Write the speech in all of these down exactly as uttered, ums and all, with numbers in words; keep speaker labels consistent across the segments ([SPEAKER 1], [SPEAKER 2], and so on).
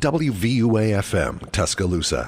[SPEAKER 1] W V U A F M, Tuscaloosa.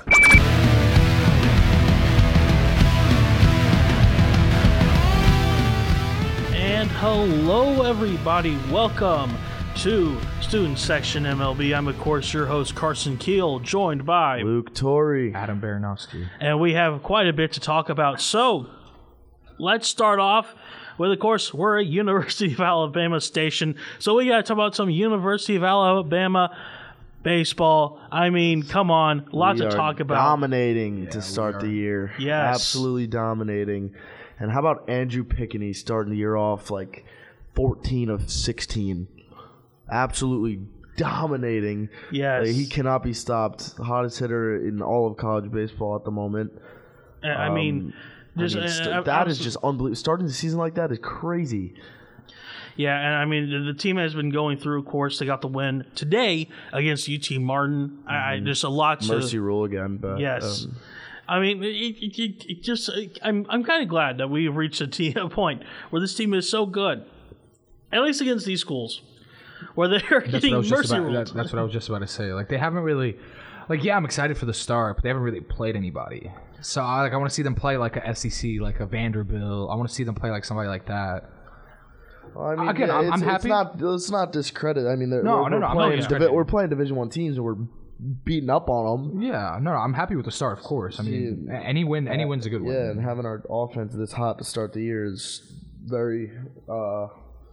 [SPEAKER 2] And hello, everybody. Welcome to Student Section M L B. I'm, of course, your host, Carson Keel, joined by
[SPEAKER 3] Luke Torrey,
[SPEAKER 4] Adam Baranowski.
[SPEAKER 2] And we have quite a bit to talk about. So, let's start off with, of course, we're a University of Alabama station. So, we got to talk about some University of Alabama baseball. I mean, come on. Lots
[SPEAKER 3] we
[SPEAKER 2] to
[SPEAKER 3] are
[SPEAKER 2] talk about.
[SPEAKER 3] Dominating
[SPEAKER 4] Yeah,
[SPEAKER 3] to start the year.
[SPEAKER 2] Yes.
[SPEAKER 3] Absolutely dominating. And how about Andrew Pickney starting the year off like fourteen of sixteen? Absolutely dominating.
[SPEAKER 2] Yes.
[SPEAKER 3] Like, he cannot be stopped. The hottest hitter in all of college baseball at the moment.
[SPEAKER 2] I mean,
[SPEAKER 3] Um,
[SPEAKER 2] just,
[SPEAKER 3] I mean,
[SPEAKER 2] uh,
[SPEAKER 3] st-
[SPEAKER 2] uh,
[SPEAKER 3] that is
[SPEAKER 2] absol-
[SPEAKER 3] just unbelievable. Starting the season like that is crazy.
[SPEAKER 2] Yeah, and I mean, the, the team has been going through, of course. They got the win today against U T Martin. Mm-hmm. I, I, there's a lot to...
[SPEAKER 3] Mercy rule again. But,
[SPEAKER 2] Yes.
[SPEAKER 3] um,
[SPEAKER 2] I mean, it, it, it, it just... I'm I'm kind of glad that we've reached a, te- a point where this team is so good, at least against these schools, where they're
[SPEAKER 4] That's
[SPEAKER 2] getting
[SPEAKER 4] what, I was just
[SPEAKER 2] mercy
[SPEAKER 4] about,
[SPEAKER 2] ruled.
[SPEAKER 4] that, that's what I was just about to say. Like, they haven't really... Like, yeah, I'm excited for the start, but they haven't really played anybody. So, I, like, I want to see them play like a S E C, like a Vanderbilt. I want to see them play like somebody like that.
[SPEAKER 3] Well, I mean,
[SPEAKER 4] Again,
[SPEAKER 3] yeah,
[SPEAKER 4] I'm-
[SPEAKER 3] it's,
[SPEAKER 4] I'm
[SPEAKER 3] it's
[SPEAKER 4] happy.
[SPEAKER 3] Not, let's not discredit. I mean, they're-
[SPEAKER 4] No,
[SPEAKER 3] we're,
[SPEAKER 4] no,
[SPEAKER 3] we're
[SPEAKER 4] no, I'm not
[SPEAKER 3] playing,
[SPEAKER 4] discrediting.
[SPEAKER 3] divi- we're playing Division One teams, and we're beating up on them.
[SPEAKER 4] Yeah, no, no, I'm happy with the start, of course. I mean,
[SPEAKER 3] Yeah.
[SPEAKER 4] any win, any win's a good win.
[SPEAKER 3] Yeah, and having our offense this hot to start the year is very uh,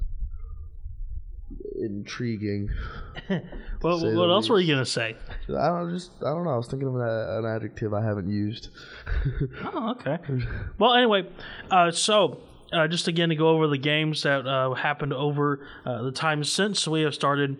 [SPEAKER 3] intriguing.
[SPEAKER 2] What,
[SPEAKER 3] say
[SPEAKER 2] what
[SPEAKER 3] the
[SPEAKER 2] else were you
[SPEAKER 3] least.
[SPEAKER 2] going to say?
[SPEAKER 3] I don't just I don't know. I was thinking of an, an adjective I haven't used.
[SPEAKER 2] Oh, okay. Well, anyway, uh, so uh, just again to go over the games that uh, happened over uh, the time since we have started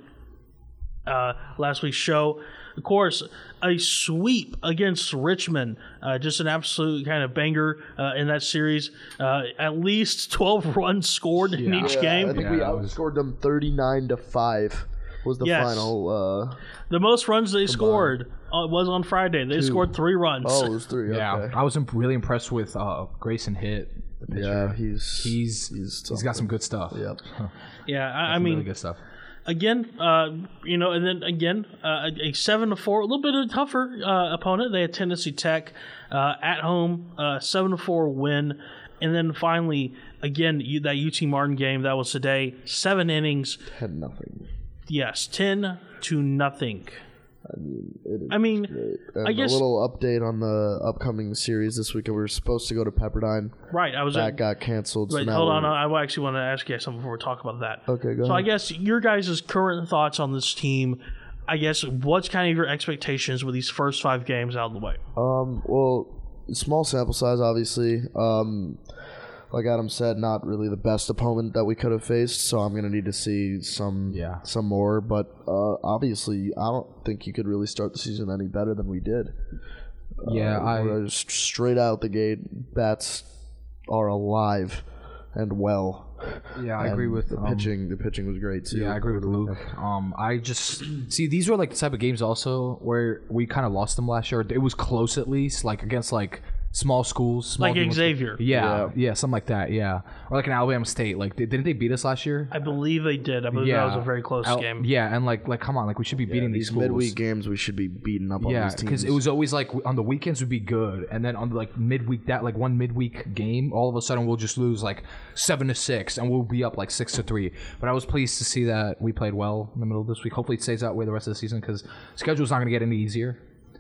[SPEAKER 2] uh, last week's show. Of course, a sweep against Richmond, uh, just an absolute kind of banger uh, in that series. Uh, at least twelve runs scored in
[SPEAKER 4] Yeah.
[SPEAKER 2] each
[SPEAKER 3] Yeah,
[SPEAKER 2] game.
[SPEAKER 3] I think
[SPEAKER 4] Yeah,
[SPEAKER 3] we
[SPEAKER 4] it was-
[SPEAKER 3] outscored them thirty-nine to five. Was the
[SPEAKER 2] Yes.
[SPEAKER 3] final? Uh,
[SPEAKER 2] The most runs they scored uh, was on Friday. They scored three runs.
[SPEAKER 3] oh, it was three.
[SPEAKER 4] Yeah,
[SPEAKER 3] Okay.
[SPEAKER 4] I was imp- really impressed with uh, Grayson Hitt. the pitcher.
[SPEAKER 3] Yeah, he's
[SPEAKER 4] He's
[SPEAKER 3] he's
[SPEAKER 4] he's got some good stuff.
[SPEAKER 3] Yep.
[SPEAKER 2] yeah, I, I
[SPEAKER 4] Some
[SPEAKER 2] mean,
[SPEAKER 4] really good stuff.
[SPEAKER 2] again, uh, you know, and then again, uh, a, a seven to four, a little bit of a tougher uh, opponent. They had Tennessee Tech uh, at home, uh, seven to four win, and then finally, again, you, that U T Martin game that was today, seven innings,
[SPEAKER 3] Had nothing.
[SPEAKER 2] yes, ten to nothing.
[SPEAKER 3] I mean, it is
[SPEAKER 2] I mean,
[SPEAKER 3] great. And
[SPEAKER 2] I guess-
[SPEAKER 3] a little update on the upcoming series this week. We were supposed to go to Pepperdine.
[SPEAKER 2] Right, I was.
[SPEAKER 3] That got canceled. So
[SPEAKER 2] Wait,
[SPEAKER 3] now
[SPEAKER 2] hold on.
[SPEAKER 3] we're-
[SPEAKER 2] I actually want to ask you something before we talk about that.
[SPEAKER 3] Okay, go
[SPEAKER 2] So I
[SPEAKER 3] ahead.
[SPEAKER 2] guess your guys' current thoughts on this team. I guess what's kind of your expectations with these first five games out of the way?
[SPEAKER 3] Um, well, small sample size, obviously. Um, like Adam said, not really the best opponent that we could have faced. So I'm gonna need to see some,
[SPEAKER 4] Yeah.
[SPEAKER 3] some more. But uh, obviously, I don't think you could really start the season any better than we did.
[SPEAKER 4] Yeah,
[SPEAKER 3] Uh,
[SPEAKER 4] I
[SPEAKER 3] we're just straight out the gate, bats are alive and well.
[SPEAKER 4] yeah I
[SPEAKER 3] And
[SPEAKER 4] agree with
[SPEAKER 3] the
[SPEAKER 4] um,
[SPEAKER 3] pitching. The pitching was great too.
[SPEAKER 4] Yeah, I agree with Luke. Um, I just see these were like the type of games also where we kind of lost them last year. It was close at least, like against like small schools, small
[SPEAKER 2] Like
[SPEAKER 4] games.
[SPEAKER 2] Xavier.
[SPEAKER 4] Yeah,
[SPEAKER 3] Yeah.
[SPEAKER 4] yeah, something like that. Yeah, or like an Alabama State. Like, they, didn't they beat us last year?
[SPEAKER 2] I believe they did. I believe
[SPEAKER 4] yeah,
[SPEAKER 2] that was a very close
[SPEAKER 4] Al-
[SPEAKER 2] game.
[SPEAKER 4] Yeah, and like, like, come on, like we should be beating these
[SPEAKER 3] These
[SPEAKER 4] schools.
[SPEAKER 3] midweek games, we should be beating up on
[SPEAKER 4] Yeah,
[SPEAKER 3] these teams.
[SPEAKER 4] because it was always like on the weekends would be good, and then on the like midweek that like one midweek game, all of a sudden we'll just lose like seven to six, and we'll be up like six to three. But I was pleased to see that we played well in the middle of this week. Hopefully it stays that way the rest of the season because schedule's not going to get any easier.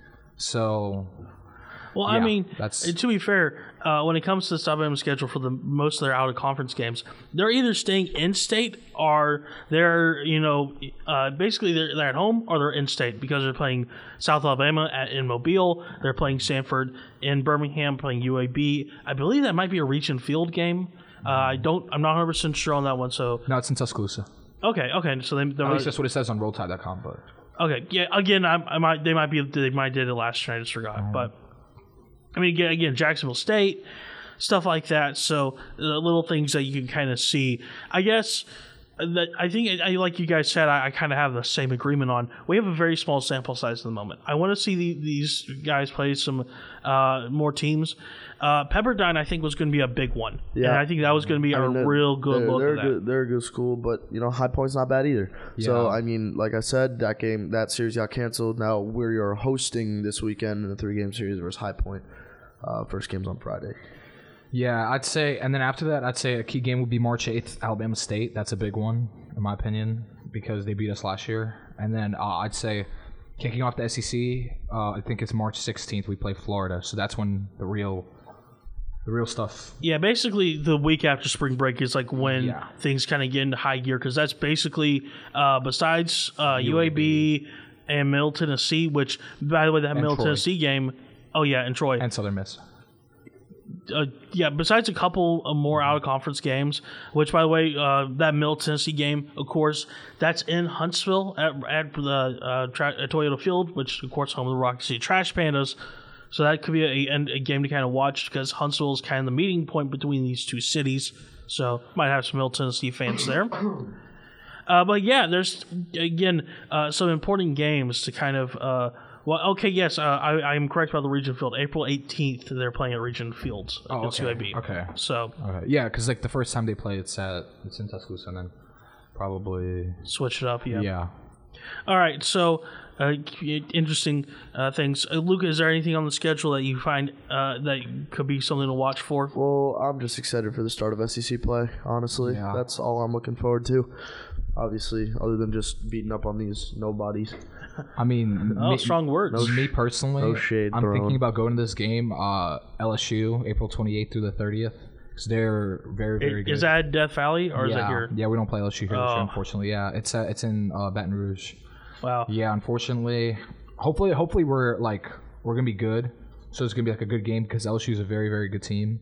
[SPEAKER 4] So
[SPEAKER 2] Well, I
[SPEAKER 4] Yeah,
[SPEAKER 2] mean,
[SPEAKER 4] that's-
[SPEAKER 2] to be fair, uh, when it comes to the Alabama schedule for the most of their out of conference games, they're either staying in state or they're you know uh, basically they're, they're at home or they're in state because they're playing South Alabama at, in Mobile, they're playing Sanford in Birmingham, playing U A B. I believe that might be a region field game. Uh, I don't. I'm not one hundred percent sure on that one. So
[SPEAKER 4] no, it's in Tuscaloosa.
[SPEAKER 2] okay, okay. So they, they're
[SPEAKER 4] At least that's what it says on roll tide dot com. But
[SPEAKER 2] okay. Yeah. Again, I, I might. They might be. They might did it last year. I just forgot. But I mean, again, again, Jacksonville State, stuff like that. So the little things that you can kind of see. I guess that I think, I, like you guys said, I, I kind of have the same agreement on. We have a very small sample size at the moment. I want to see the, these guys play some uh, more teams. Uh, Pepperdine, I think, was going to be a big one.
[SPEAKER 3] Yeah.
[SPEAKER 2] And I think that was going to be
[SPEAKER 3] I
[SPEAKER 2] a
[SPEAKER 3] mean,
[SPEAKER 2] real good
[SPEAKER 3] they're,
[SPEAKER 2] look
[SPEAKER 3] they're
[SPEAKER 2] at that.
[SPEAKER 3] Good, they're a good school, but you know, High Point's not bad either. So
[SPEAKER 4] Yeah.
[SPEAKER 3] I mean, like I said, that game, that series got canceled. Now we are hosting this weekend in a three-game series versus High Point. Uh, first game's on Friday.
[SPEAKER 4] Yeah, I'd say, and then after that, I'd say a key game would be March eighth, Alabama State. That's a big one, in my opinion, because they beat us last year. And then uh, I'd say kicking off the S E C, uh, I think it's March sixteenth, we play Florida. So that's when the real the real stuff.
[SPEAKER 2] Yeah, basically the week after spring break is like when
[SPEAKER 4] Yeah.
[SPEAKER 2] things kind of get into high gear, because that's basically, uh, besides uh, U A B and Middle Tennessee, which, by the way, that
[SPEAKER 4] And
[SPEAKER 2] Middle
[SPEAKER 4] Troy.
[SPEAKER 2] Tennessee game, oh yeah, and Troy.
[SPEAKER 4] And Southern Miss.
[SPEAKER 2] Uh, yeah, besides a couple of more out-of-conference games, which, by the way, uh, that Middle Tennessee game, of course, that's in Huntsville at, at the uh, tra- at Toyota Field, which, of course, home of the Rocky City Trash Pandas. So that could be a, a game to kind of watch, because Huntsville is kind of the meeting point between these two cities. So might have some Middle Tennessee fans there. Uh, but yeah, there's, again, uh, some important games to kind of... Uh, well, okay, yes, uh, I, I'm correct about the Region Field. April eighteenth, they're playing at Region Fields against
[SPEAKER 4] okay.
[SPEAKER 2] U A B.
[SPEAKER 4] Okay.
[SPEAKER 2] So
[SPEAKER 4] Okay. Yeah, because like the first time they play, it's at it's in Tuscaloosa, and then probably
[SPEAKER 2] switch it up, yeah.
[SPEAKER 4] yeah.
[SPEAKER 2] All right, so uh, interesting uh, things. Uh, Luca, is there anything on the schedule that you find uh, that could be something to watch for?
[SPEAKER 3] Well, I'm just excited for the start of S E C play, honestly.
[SPEAKER 4] Yeah.
[SPEAKER 3] That's all I'm looking forward to. Obviously, other than just beating up on these nobodies.
[SPEAKER 4] I mean,
[SPEAKER 2] Oh,
[SPEAKER 4] me,
[SPEAKER 2] strong words.
[SPEAKER 4] me personally,
[SPEAKER 3] no shade
[SPEAKER 4] I'm
[SPEAKER 3] thrown.
[SPEAKER 4] thinking about going to this game, uh, L S U, April twenty-eighth through the thirtieth, because they're very, very
[SPEAKER 2] Is
[SPEAKER 4] good.
[SPEAKER 2] that Death Valley, or is
[SPEAKER 4] yeah.
[SPEAKER 2] that here?
[SPEAKER 4] Yeah, we don't play L S U here, this year,
[SPEAKER 2] Oh.
[SPEAKER 4] unfortunately. Yeah, it's uh, it's in uh, Baton Rouge.
[SPEAKER 2] Wow.
[SPEAKER 4] Yeah, unfortunately. Hopefully, hopefully we're like we're gonna be good. So it's gonna be like a good game because L S U is a very, very good team.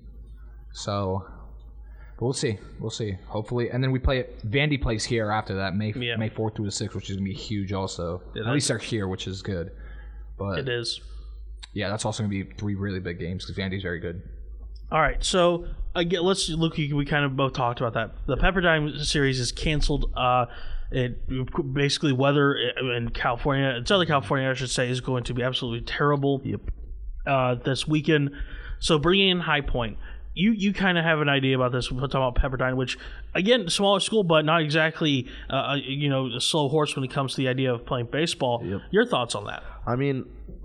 [SPEAKER 4] So, but we'll see, we'll see. Hopefully, and then we play it. Vandy plays here after that, May
[SPEAKER 2] Yeah.
[SPEAKER 4] May fourth through the sixth, which is gonna be huge. Also,
[SPEAKER 2] Yeah,
[SPEAKER 4] at least they're here, which is good. But
[SPEAKER 2] It is.
[SPEAKER 4] yeah, that's also gonna be three really big games because Vandy's very good.
[SPEAKER 2] All right, so again, let's look. We kind of both talked about that. The Pepperdine series is canceled. Uh, it basically weather in California, in Southern California, I should say, is going to be absolutely terrible.
[SPEAKER 3] Yep.
[SPEAKER 2] Uh, this weekend, so bringing in High Point. You you kind of have an idea about this. We're talking about Pepperdine, which again, smaller school, but not exactly uh, you know a slow horse when it comes to the idea of playing baseball.
[SPEAKER 3] Yep.
[SPEAKER 2] Your thoughts on that?
[SPEAKER 3] I mean,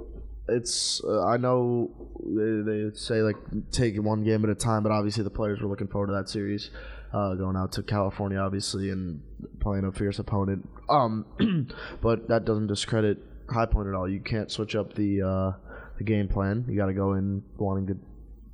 [SPEAKER 3] it's uh, I know they, they say like take it one game at a time, but obviously the players were looking forward to that series, uh, going out to California, obviously, and playing a fierce opponent. Um, but that doesn't discredit High Point at all. You can't switch up the uh, the game plan. You got to go in wanting to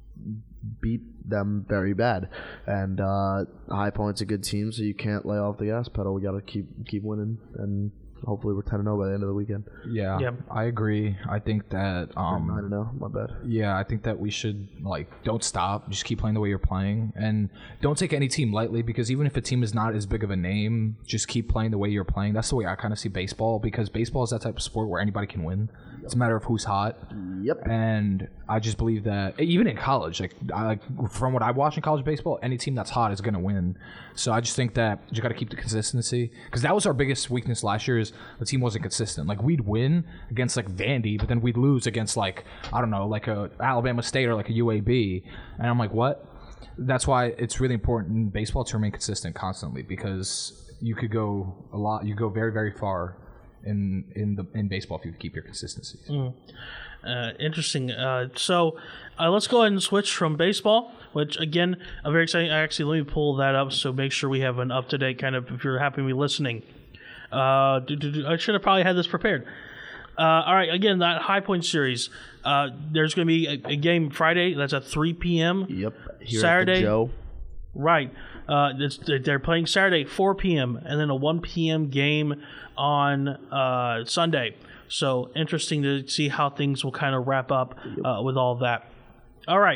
[SPEAKER 3] beat them very bad, and uh, High Point's a good team, so you can't lay off the gas pedal. We got to keep keep winning, and hopefully we're ten and oh by the end of the weekend.
[SPEAKER 4] Yeah,
[SPEAKER 2] Yeah.
[SPEAKER 4] I agree. I think that um,
[SPEAKER 3] I don't know, my bad.
[SPEAKER 4] Yeah, I think that we should, like, don't stop. Just keep playing the way you're playing. And don't take any team lightly, because even if a team is not as big of a name, just keep playing the way you're playing. That's the way I kind of see baseball, because baseball is that type of sport where anybody can win. It's a matter of who's hot.
[SPEAKER 3] Yep.
[SPEAKER 4] And I just believe that, even in college, like, I, like from what I watch in college baseball, any team that's hot is going to win. So I just think that you got to keep the consistency, because that was our biggest weakness last year, is the team wasn't consistent. Like, we'd win against, like, Vandy, but then we'd lose against, like, I don't know, like a Alabama State or like a U A B. And I'm like, what? That's why it's really important in baseball to remain consistent constantly, because you could go a lot, you go very, very far in in the in baseball if you keep your consistency.
[SPEAKER 2] Mm. Uh, interesting. Uh, so uh, let's go ahead and switch from baseball, which again, I'm very exciting. Actually, let me pull that up so make sure we have an up to date kind of. If you're happy with me listening, uh, do, do, do, I should have probably had this prepared. Uh, all right, again, that High Point series. Uh, there's going to be a, a game Friday. That's at three p.m.
[SPEAKER 3] Yep. Here
[SPEAKER 2] Saturday.
[SPEAKER 3] At the Joe.
[SPEAKER 2] Right. Uh, it's, they're playing Saturday four p.m. and then a one p.m. game on uh, Sunday. So interesting to see how things will kind of wrap up uh, with all of that. All right.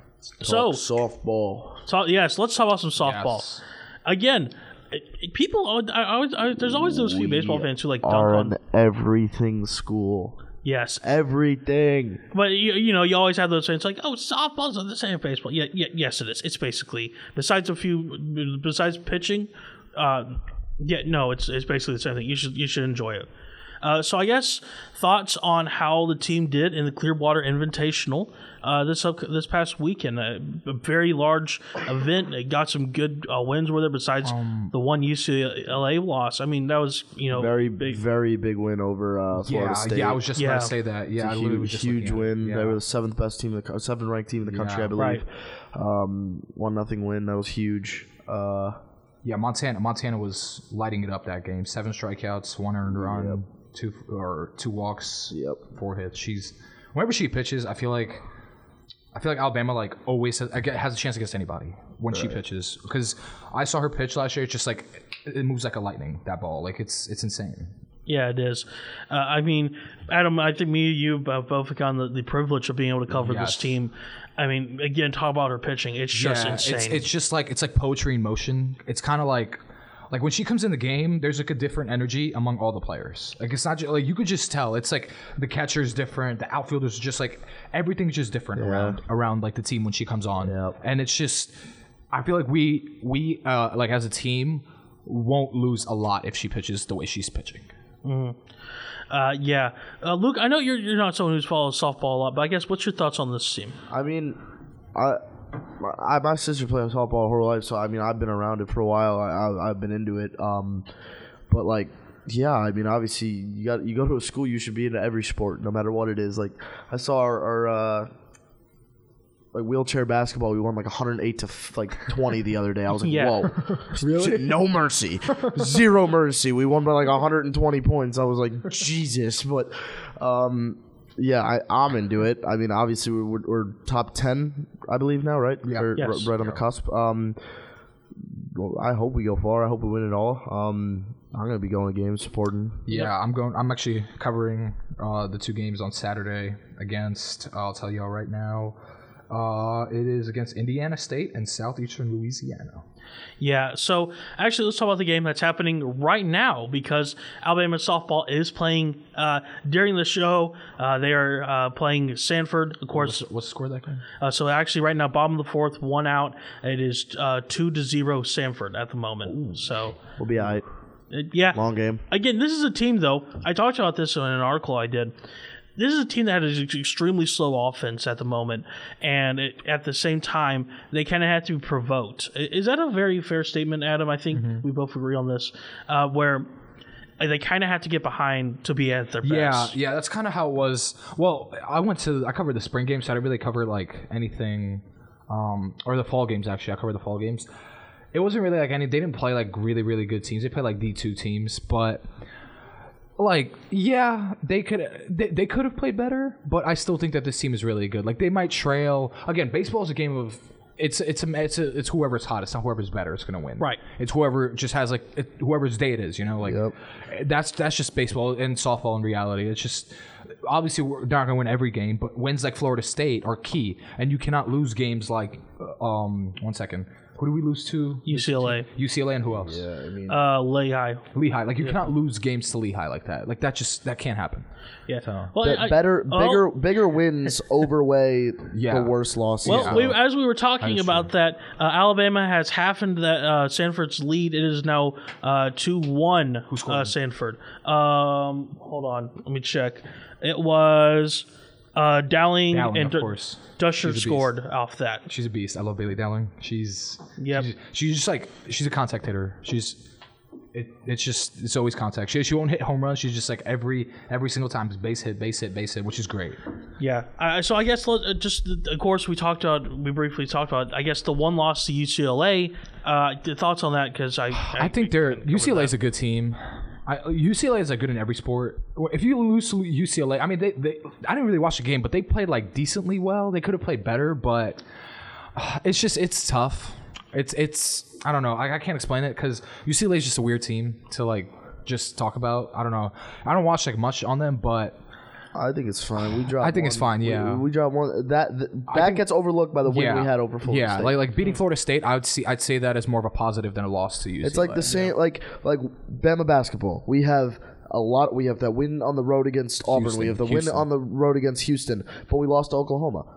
[SPEAKER 2] So
[SPEAKER 3] softball.
[SPEAKER 2] so yes, let's talk about some softball.
[SPEAKER 4] Yes.
[SPEAKER 2] Again, it- it- people. always- I, always, I, there's always those few baseball fans who like dunk
[SPEAKER 3] Are
[SPEAKER 2] on.
[SPEAKER 3] an everything school.
[SPEAKER 2] Yes,
[SPEAKER 3] Everything.
[SPEAKER 2] but you, you know you always have those fans like, oh, softball's not the same as baseball. Yeah, yeah, yes, it is. It's basically besides a few, besides pitching, Uh, yeah, no, it's it's basically the same thing. You should you should enjoy it. Uh, so I guess thoughts on how the team did in the Clearwater Invitational uh, this up, this past weekend. A, a very large event. It got some good uh, wins with it. Besides um, the one U C L A loss, I mean that was you know
[SPEAKER 3] very
[SPEAKER 2] big.
[SPEAKER 3] very big win over uh, Florida
[SPEAKER 4] yeah,
[SPEAKER 3] State.
[SPEAKER 4] Yeah, I was just
[SPEAKER 2] yeah.
[SPEAKER 4] about to say that. Yeah,
[SPEAKER 3] it's a
[SPEAKER 4] I
[SPEAKER 3] huge,
[SPEAKER 4] was just
[SPEAKER 3] huge win.
[SPEAKER 4] Yeah.
[SPEAKER 3] They were the seventh best team, in the seventh ranked team in the country,
[SPEAKER 4] yeah,
[SPEAKER 3] I believe.
[SPEAKER 2] Right.
[SPEAKER 3] Um, one nothing win. That was huge. Uh,
[SPEAKER 4] yeah, Montana Montana was lighting it up that game. Seven strikeouts, one earned run. Yep. Two or two walks,
[SPEAKER 3] yep.
[SPEAKER 4] four hits. She's whenever she pitches, I feel like I feel like Alabama like always has, has a chance against anybody when right. she pitches. Because I saw her pitch last year. It's just like it moves like a lightning. That ball, like it's it's insane.
[SPEAKER 2] Yeah, it is. Uh, I mean, Adam, I think me and you both have gotten the, the privilege of being able to cover yes. this team. I mean, again, talk about her pitching. It's just
[SPEAKER 4] yeah,
[SPEAKER 2] insane.
[SPEAKER 4] It's, it's just like it's like poetry in motion. It's kind of like. Like when she comes in the game, there's like a different energy among all the players. Like it's not just, like you could just tell. It's like the catcher's different, the outfielders just like everything's just different yeah. around around like the team when she comes on.
[SPEAKER 3] Yep.
[SPEAKER 4] And it's just I feel like we we uh, like as a team won't lose a lot if she pitches the way she's pitching.
[SPEAKER 2] Mm-hmm. Uh, yeah, uh, Luke, I know you're you're not someone who's followed softball a lot, but I guess what's your thoughts on this team?
[SPEAKER 3] I mean, I. I, my sister played softball her whole life, so I mean I've been around it for a while. I, I, I've been into it, um, but like, yeah, I mean obviously you got you go to a school, you should be into every sport, no matter what it is. Like I saw our, our uh, like wheelchair basketball, we won like one hundred eight to like twenty the other day. I was like,
[SPEAKER 2] yeah.
[SPEAKER 3] whoa, really? No mercy, zero mercy. We won by like one hundred twenty points. I was like, Jesus, but. Um, Yeah, I, I'm into it. I mean, obviously, we're, we're top ten, I believe, now, right?
[SPEAKER 4] Yeah.
[SPEAKER 3] Or,
[SPEAKER 2] yes.
[SPEAKER 3] r- right on
[SPEAKER 4] yeah.
[SPEAKER 3] the cusp. Um, well, I hope we go far. I hope we win it all. Um, I'm going to be going to games, supporting.
[SPEAKER 4] Yeah, yep. I'm going. I'm actually covering uh, the two games on Saturday against, I'll tell you all right now, uh, it is against Indiana State and Southeastern Louisiana.
[SPEAKER 2] Yeah, so actually let's talk about the game that's happening right now because Alabama softball is playing uh, during the show. Uh, they are uh, playing Sanford, of course.
[SPEAKER 4] What's, what's the score of that game?
[SPEAKER 2] Uh, so actually right now, bottom of the fourth, one out. It is uh, two to zero Sanford at the moment. Ooh. So
[SPEAKER 3] we'll be all right.
[SPEAKER 2] Uh, yeah.
[SPEAKER 3] Long game.
[SPEAKER 2] Again, this is a team, though. I talked about this in an article I did. This is a team that has an extremely slow offense at the moment, and it, at the same time, they kind of have to be provoked. Is that a very fair statement, Adam? I think mm-hmm. we both agree on this, uh, where they kind of have to get behind to be at their best.
[SPEAKER 4] Yeah, yeah, that's kind of how it was. Well, I went to I covered the spring games, so I didn't really cover like anything, um, or the fall games. Actually, I covered the fall games. It wasn't really like any. They didn't play like really, really good teams. They played like D two teams, but. Like, yeah, they could they, they could have played better, but I still think that this team is really good. Like, they might trail. Again, baseball is a game of it's it's a, it's a, it's whoever's hot. It's not whoever's better. It's gonna win.
[SPEAKER 2] Right.
[SPEAKER 4] It's whoever just has like it, whoever's day it is. You know, like
[SPEAKER 3] yep.
[SPEAKER 4] that's that's just baseball and softball in reality. It's just obviously we're not gonna win every game, but wins like Florida State are key, and you cannot lose games like um one second. Who do we lose to?
[SPEAKER 2] U C L A.
[SPEAKER 4] U C L A and who else?
[SPEAKER 3] Yeah, I mean,
[SPEAKER 2] uh, Lehigh.
[SPEAKER 4] Lehigh. Like you
[SPEAKER 2] yeah.
[SPEAKER 4] cannot lose games to Lehigh like that. Like that just that can't happen.
[SPEAKER 2] Yeah.
[SPEAKER 4] So.
[SPEAKER 2] Well,
[SPEAKER 3] Be-
[SPEAKER 2] I,
[SPEAKER 3] better,
[SPEAKER 2] oh,
[SPEAKER 3] bigger, bigger wins overweigh
[SPEAKER 4] yeah.
[SPEAKER 3] the worst losses.
[SPEAKER 2] Well,
[SPEAKER 4] yeah.
[SPEAKER 2] we, as we were talking
[SPEAKER 4] That's
[SPEAKER 2] about
[SPEAKER 4] true.
[SPEAKER 2] that, uh, Alabama has halfened that uh, Sanford's lead. It is now uh, two one uh, Sanford. Um, hold on, let me check. It was uh, Dowling,
[SPEAKER 4] Dowling,
[SPEAKER 2] and
[SPEAKER 4] of course.
[SPEAKER 2] Dusher
[SPEAKER 4] She's a
[SPEAKER 2] scored
[SPEAKER 4] beast.
[SPEAKER 2] off that.
[SPEAKER 4] She's a beast. I love Bailey Dowling. She's
[SPEAKER 2] Yep.
[SPEAKER 4] she's, she's just like she's a contact hitter. She's it, it's just it's always contact. She she won't hit home runs. She's just like every every single time is base hit, base hit, base hit, which is great.
[SPEAKER 2] Yeah. Uh, so I guess let, uh, just of course we talked about we briefly talked about I guess the one loss to U C L A. Uh, the thoughts on that because I, I
[SPEAKER 4] I think they're U C L A is a good team. I, U C L A is like good in every sport. If you lose to U C L A, I mean, they, they I didn't really watch the game, but they played like decently well. They could have played better, but uh, it's just it's tough. It's it's I don't know. I, I can't explain it because U C L A is just a weird team to like just talk about. I don't know. I don't watch like much on them, but
[SPEAKER 3] I think it's fine. We dropped.
[SPEAKER 4] I think
[SPEAKER 3] one.
[SPEAKER 4] it's fine. Yeah,
[SPEAKER 3] we, we dropped one. That that, that
[SPEAKER 4] think,
[SPEAKER 3] gets overlooked by the win
[SPEAKER 4] yeah,
[SPEAKER 3] we had over Florida
[SPEAKER 4] yeah,
[SPEAKER 3] State.
[SPEAKER 4] like like beating Florida State, I would see. I'd say that as more of a positive than a loss to U C L A.
[SPEAKER 3] It's like the same.
[SPEAKER 4] Yeah.
[SPEAKER 3] Like like Bama basketball. We have a lot. We have that win on the road against Auburn.
[SPEAKER 4] Houston,
[SPEAKER 3] we have the
[SPEAKER 4] Houston.
[SPEAKER 3] win on the road against Houston, but we lost to Oklahoma.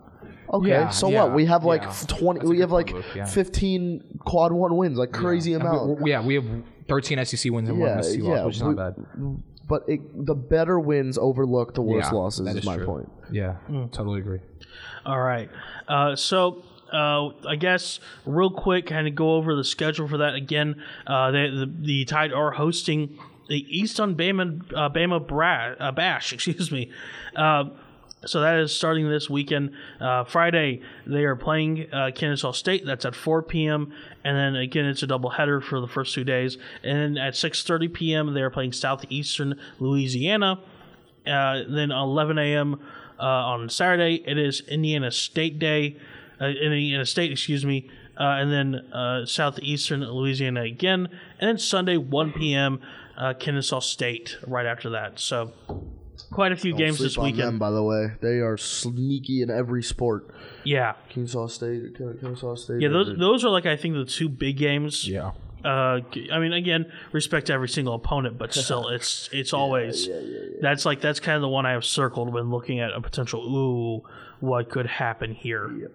[SPEAKER 3] Okay,
[SPEAKER 4] Yeah,
[SPEAKER 3] so
[SPEAKER 4] yeah,
[SPEAKER 3] what? We have like
[SPEAKER 4] yeah.
[SPEAKER 3] twenty.
[SPEAKER 4] That's a
[SPEAKER 3] We
[SPEAKER 4] good
[SPEAKER 3] have like
[SPEAKER 4] point, Luke, yeah.
[SPEAKER 3] fifteen quad one wins, like crazy
[SPEAKER 4] And
[SPEAKER 3] amount.
[SPEAKER 4] we, we- yeah, we have thirteen S E C wins and
[SPEAKER 3] yeah,
[SPEAKER 4] one Mississippi
[SPEAKER 3] yeah,
[SPEAKER 4] loss, which is
[SPEAKER 3] we-
[SPEAKER 4] not bad.
[SPEAKER 3] But it, the better wins overlook the worst
[SPEAKER 4] Yeah,
[SPEAKER 3] losses.
[SPEAKER 4] that
[SPEAKER 3] Is,
[SPEAKER 4] is
[SPEAKER 3] my
[SPEAKER 4] true.
[SPEAKER 3] point.
[SPEAKER 4] Yeah, totally agree.
[SPEAKER 2] All right. Uh, so uh, I guess real quick, kind of go over the schedule for that again. Uh, they, the the Tide are hosting the Eastern Bama uh, Bama Bra- uh, Bash. Excuse me. Uh, so that is starting this weekend. Uh, Friday they are playing uh, Kennesaw State. That's at four p.m. And then again, it's a doubleheader for the first two days. And then at six thirty p.m. they are playing Southeastern Louisiana. Uh, then eleven a.m. Uh, on Saturday, it is Indiana State Day. Uh, Indiana State, excuse me. Uh, and then uh, Southeastern Louisiana again. And then Sunday, one p.m., uh, Kennesaw State right after that. So quite a few games
[SPEAKER 3] Sleep
[SPEAKER 2] this
[SPEAKER 3] on
[SPEAKER 2] weekend.
[SPEAKER 3] them, by the way, they are sneaky in every sport.
[SPEAKER 2] Yeah.
[SPEAKER 3] Kennesaw State, Ken- Kennesaw State.
[SPEAKER 2] Yeah, those,
[SPEAKER 3] they're-
[SPEAKER 2] those are, like, I think the two big games.
[SPEAKER 4] Yeah.
[SPEAKER 2] Uh, I mean, again, respect to every single opponent, but still, it's it's always that's like that's kind of the one I have circled when looking at a potential ooh, what could happen here.
[SPEAKER 3] Yep.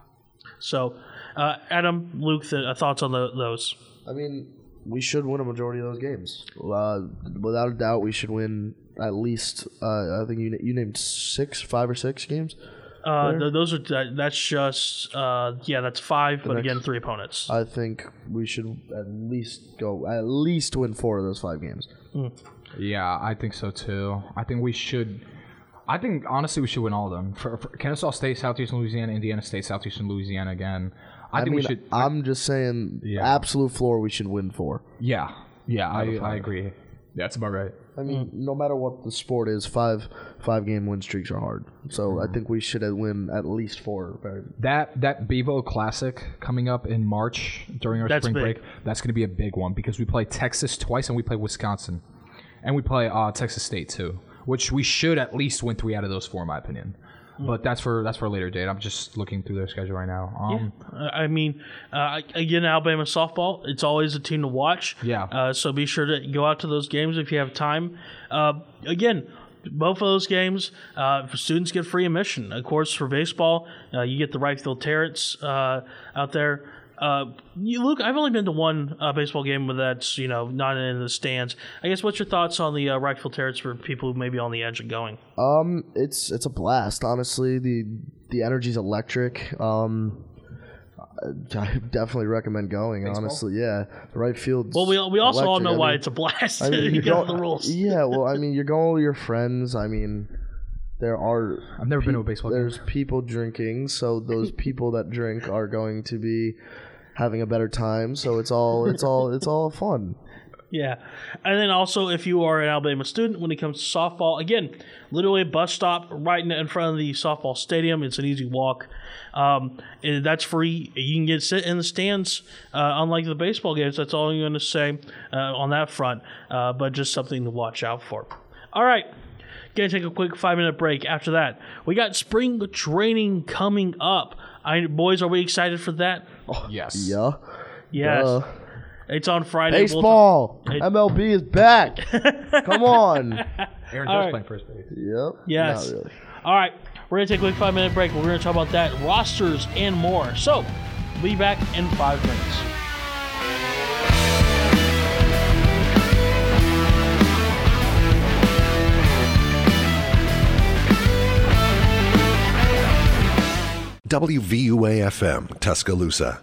[SPEAKER 2] So, uh, Adam, Luke, the, uh, thoughts on the, those?
[SPEAKER 3] I mean, we should win a majority of those games. Uh, without a doubt, we should win at least. Uh, I think you you named six, five or six games.
[SPEAKER 2] Uh, th- those are that, that's just uh, yeah, that's five, but
[SPEAKER 3] next-
[SPEAKER 2] again, three opponents.
[SPEAKER 3] I think we should at least go at least win four of those five games.
[SPEAKER 4] Yeah, I think so too. I think we should. I think honestly we should win all of them. For, for Kennesaw State, Southeastern Louisiana, Indiana State, Southeastern Louisiana again. I,
[SPEAKER 3] I,
[SPEAKER 4] think
[SPEAKER 3] mean,
[SPEAKER 4] we should.
[SPEAKER 3] I'm just saying,
[SPEAKER 4] Yeah.
[SPEAKER 3] absolute floor, we should win four.
[SPEAKER 4] Yeah, yeah, I, I agree. That's about right.
[SPEAKER 3] I mean, no matter what the sport is, five five game win streaks are hard. So
[SPEAKER 4] Mm-hmm.
[SPEAKER 3] I think we should win at least four. Very-
[SPEAKER 4] That that Bevo Classic coming up in March during our
[SPEAKER 2] That's
[SPEAKER 4] spring
[SPEAKER 2] big.
[SPEAKER 4] break. That's going to be a big one because we play Texas twice and we play Wisconsin, and we play uh, Texas State too, which we should at least win three out of those four, in my opinion. But that's for that's for a later date. I'm just looking through their schedule right now. Um,
[SPEAKER 2] Uh, I mean, uh, again, Alabama softball, it's always a team to watch.
[SPEAKER 4] Yeah.
[SPEAKER 2] Uh, so be sure to go out to those games if you have time. Uh, again, both of those games, uh, students get free admission. Of course, for baseball, uh, you get the right field terrace uh, out there. Uh, you look. I've only been to one uh, baseball game where that's you know not in the stands. I guess what's your thoughts on the uh, right field terrace for people who may be on the edge of going?
[SPEAKER 3] Um, it's it's a blast. Honestly, the the energy's electric. Um, I definitely recommend going. Honestly, yeah, the right field.
[SPEAKER 2] Well, we we also all
[SPEAKER 3] electric.
[SPEAKER 2] know
[SPEAKER 3] I
[SPEAKER 2] why
[SPEAKER 3] mean-
[SPEAKER 2] it's a blast.
[SPEAKER 3] I mean,
[SPEAKER 2] you
[SPEAKER 3] you
[SPEAKER 2] get
[SPEAKER 3] go-
[SPEAKER 2] the rules.
[SPEAKER 3] Yeah, well, I mean, you're going with your friends. I mean, there are.
[SPEAKER 4] I've never been to a baseball game.
[SPEAKER 3] There's people drinking, so those people that drink are going to be having a better time. So it's all it's all it's all fun.
[SPEAKER 2] Yeah. And then also, if you are an Alabama student, when it comes to softball, again, literally a bus stop right in, in front of the softball stadium. It's an easy walk. Um, and that's free. You can get sit in the stands, uh, unlike the baseball games. That's all I'm going to say uh, on that front, uh, but just something to watch out for. All right. Going to take a quick five-minute break. After that, we got spring training coming up. I, boys, are we excited for that?
[SPEAKER 4] yes.
[SPEAKER 3] Yeah.
[SPEAKER 2] Yes.
[SPEAKER 3] Duh.
[SPEAKER 2] It's on Friday. We'll t-
[SPEAKER 3] Baseball.
[SPEAKER 2] It-
[SPEAKER 3] M L B is back. Come on.
[SPEAKER 4] Aaron
[SPEAKER 2] All
[SPEAKER 4] Judge
[SPEAKER 2] right.
[SPEAKER 4] playing first base.
[SPEAKER 3] Yep.
[SPEAKER 2] Yes.
[SPEAKER 3] Not really.
[SPEAKER 2] All right. We're going to take a quick five minute break. We're going to talk about that, rosters, and more. So, be back in five minutes.
[SPEAKER 1] W V U A F M, Tuscaloosa.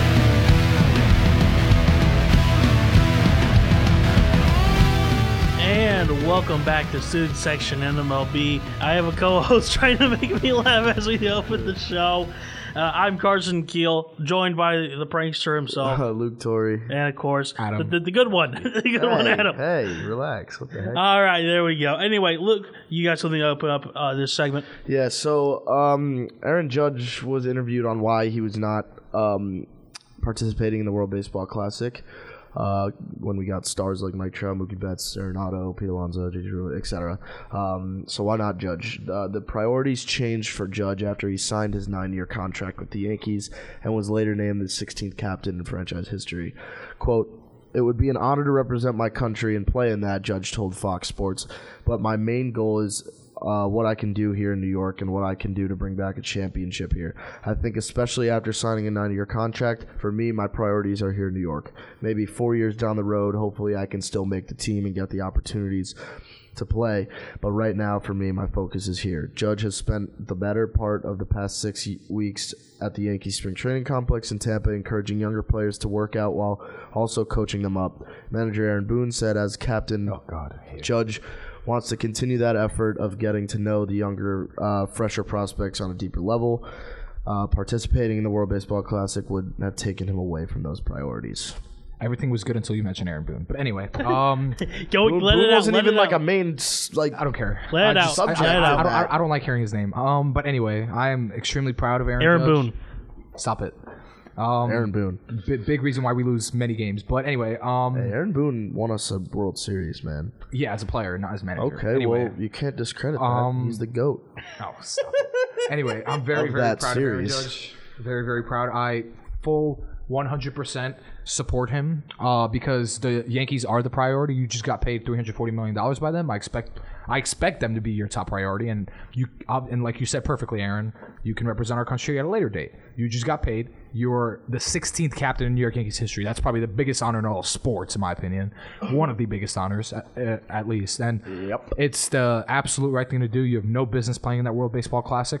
[SPEAKER 2] And welcome back to Student Section N M L B. I have a co-host trying to make me laugh as we open the show. Uh, I'm Carson Keel, joined by the prankster himself,
[SPEAKER 3] Uh, Luke Torrey.
[SPEAKER 2] and of course,
[SPEAKER 4] Adam.
[SPEAKER 2] The, the, the good one, the good one,
[SPEAKER 3] Hey,
[SPEAKER 2] Adam.
[SPEAKER 3] hey, relax. What the heck?
[SPEAKER 2] All right, there we go. Anyway, Luke, you got something to open up uh, this segment.
[SPEAKER 3] Yeah, so um, Aaron Judge was interviewed on why he was not um, participating in the World Baseball Classic uh, when we got stars like Mike Trout, Mookie Betts, Arenado, Pete Alonso, J J Drew, et cetera. Um, so why not Judge? Uh, the priorities changed for Judge after he signed his nine-year contract with the Yankees and was later named the sixteenth captain in franchise history. Quote, "It would be an honor to represent my country and play in that," Judge told Fox Sports, "but my main goal is uh, what I can do here in New York and what I can do to bring back a championship here. I think especially after signing a nine-year contract, for me, my priorities are here in New York. Maybe four years down the road, hopefully I can still make the team and get the opportunities to play. But right now, for me, my focus is here. Judge has spent the better part of the past six weeks at the Yankees Spring Training Complex in Tampa, encouraging younger players to work out while also coaching them up. Manager Aaron Boone said, as captain,
[SPEAKER 4] Oh God, I hate it.
[SPEAKER 3] Judge wants to continue that effort of getting to know the younger, uh, fresher prospects on a deeper level. Uh, participating in the World Baseball Classic would have taken him away from those priorities.
[SPEAKER 4] Everything was good until you mentioned Aaron Boone. But anyway, um,
[SPEAKER 2] Go,
[SPEAKER 3] Boone,
[SPEAKER 2] let
[SPEAKER 3] Boone
[SPEAKER 2] it out.
[SPEAKER 3] wasn't
[SPEAKER 2] let
[SPEAKER 3] even
[SPEAKER 2] it
[SPEAKER 3] like
[SPEAKER 2] out.
[SPEAKER 3] a main, s- like,
[SPEAKER 4] I don't care.
[SPEAKER 2] Let
[SPEAKER 4] I
[SPEAKER 2] it
[SPEAKER 4] just-
[SPEAKER 2] out.
[SPEAKER 4] I,
[SPEAKER 2] Let
[SPEAKER 4] I,
[SPEAKER 2] it
[SPEAKER 4] I,
[SPEAKER 2] out.
[SPEAKER 4] I don't, I, I don't like hearing his name. Um, but anyway, I am extremely proud of Aaron.
[SPEAKER 2] Aaron
[SPEAKER 4] Judge.
[SPEAKER 2] Boone.
[SPEAKER 4] Stop it. Um,
[SPEAKER 3] Aaron Boone.
[SPEAKER 4] b- big reason why we lose many games. But anyway, um,
[SPEAKER 3] Hey, Aaron Boone won us a World Series, man.
[SPEAKER 4] yeah, as a player, not as manager.
[SPEAKER 3] Okay,
[SPEAKER 4] anyway,
[SPEAKER 3] well, you can't discredit that.
[SPEAKER 4] Um,
[SPEAKER 3] He's the GOAT.
[SPEAKER 4] Oh, stop it. Anyway, I'm very,
[SPEAKER 3] Of
[SPEAKER 4] very
[SPEAKER 3] that
[SPEAKER 4] proud
[SPEAKER 3] series.
[SPEAKER 4] of Aaron Judge. Very, very proud. I full one hundred percent support him uh, because the Yankees are the priority. You just got paid three hundred forty million dollars by them. I expect I expect them to be your top priority. And you uh, and like you said perfectly, Aaron, you can represent our country at a later date. You just got paid. You're the sixteenth captain in New York Yankees history. That's probably the biggest honor in all of sports, in my opinion. One of the biggest honors, at, at least. And
[SPEAKER 3] Yep.
[SPEAKER 4] it's the absolute right thing to do. You have no business playing in that World Baseball Classic.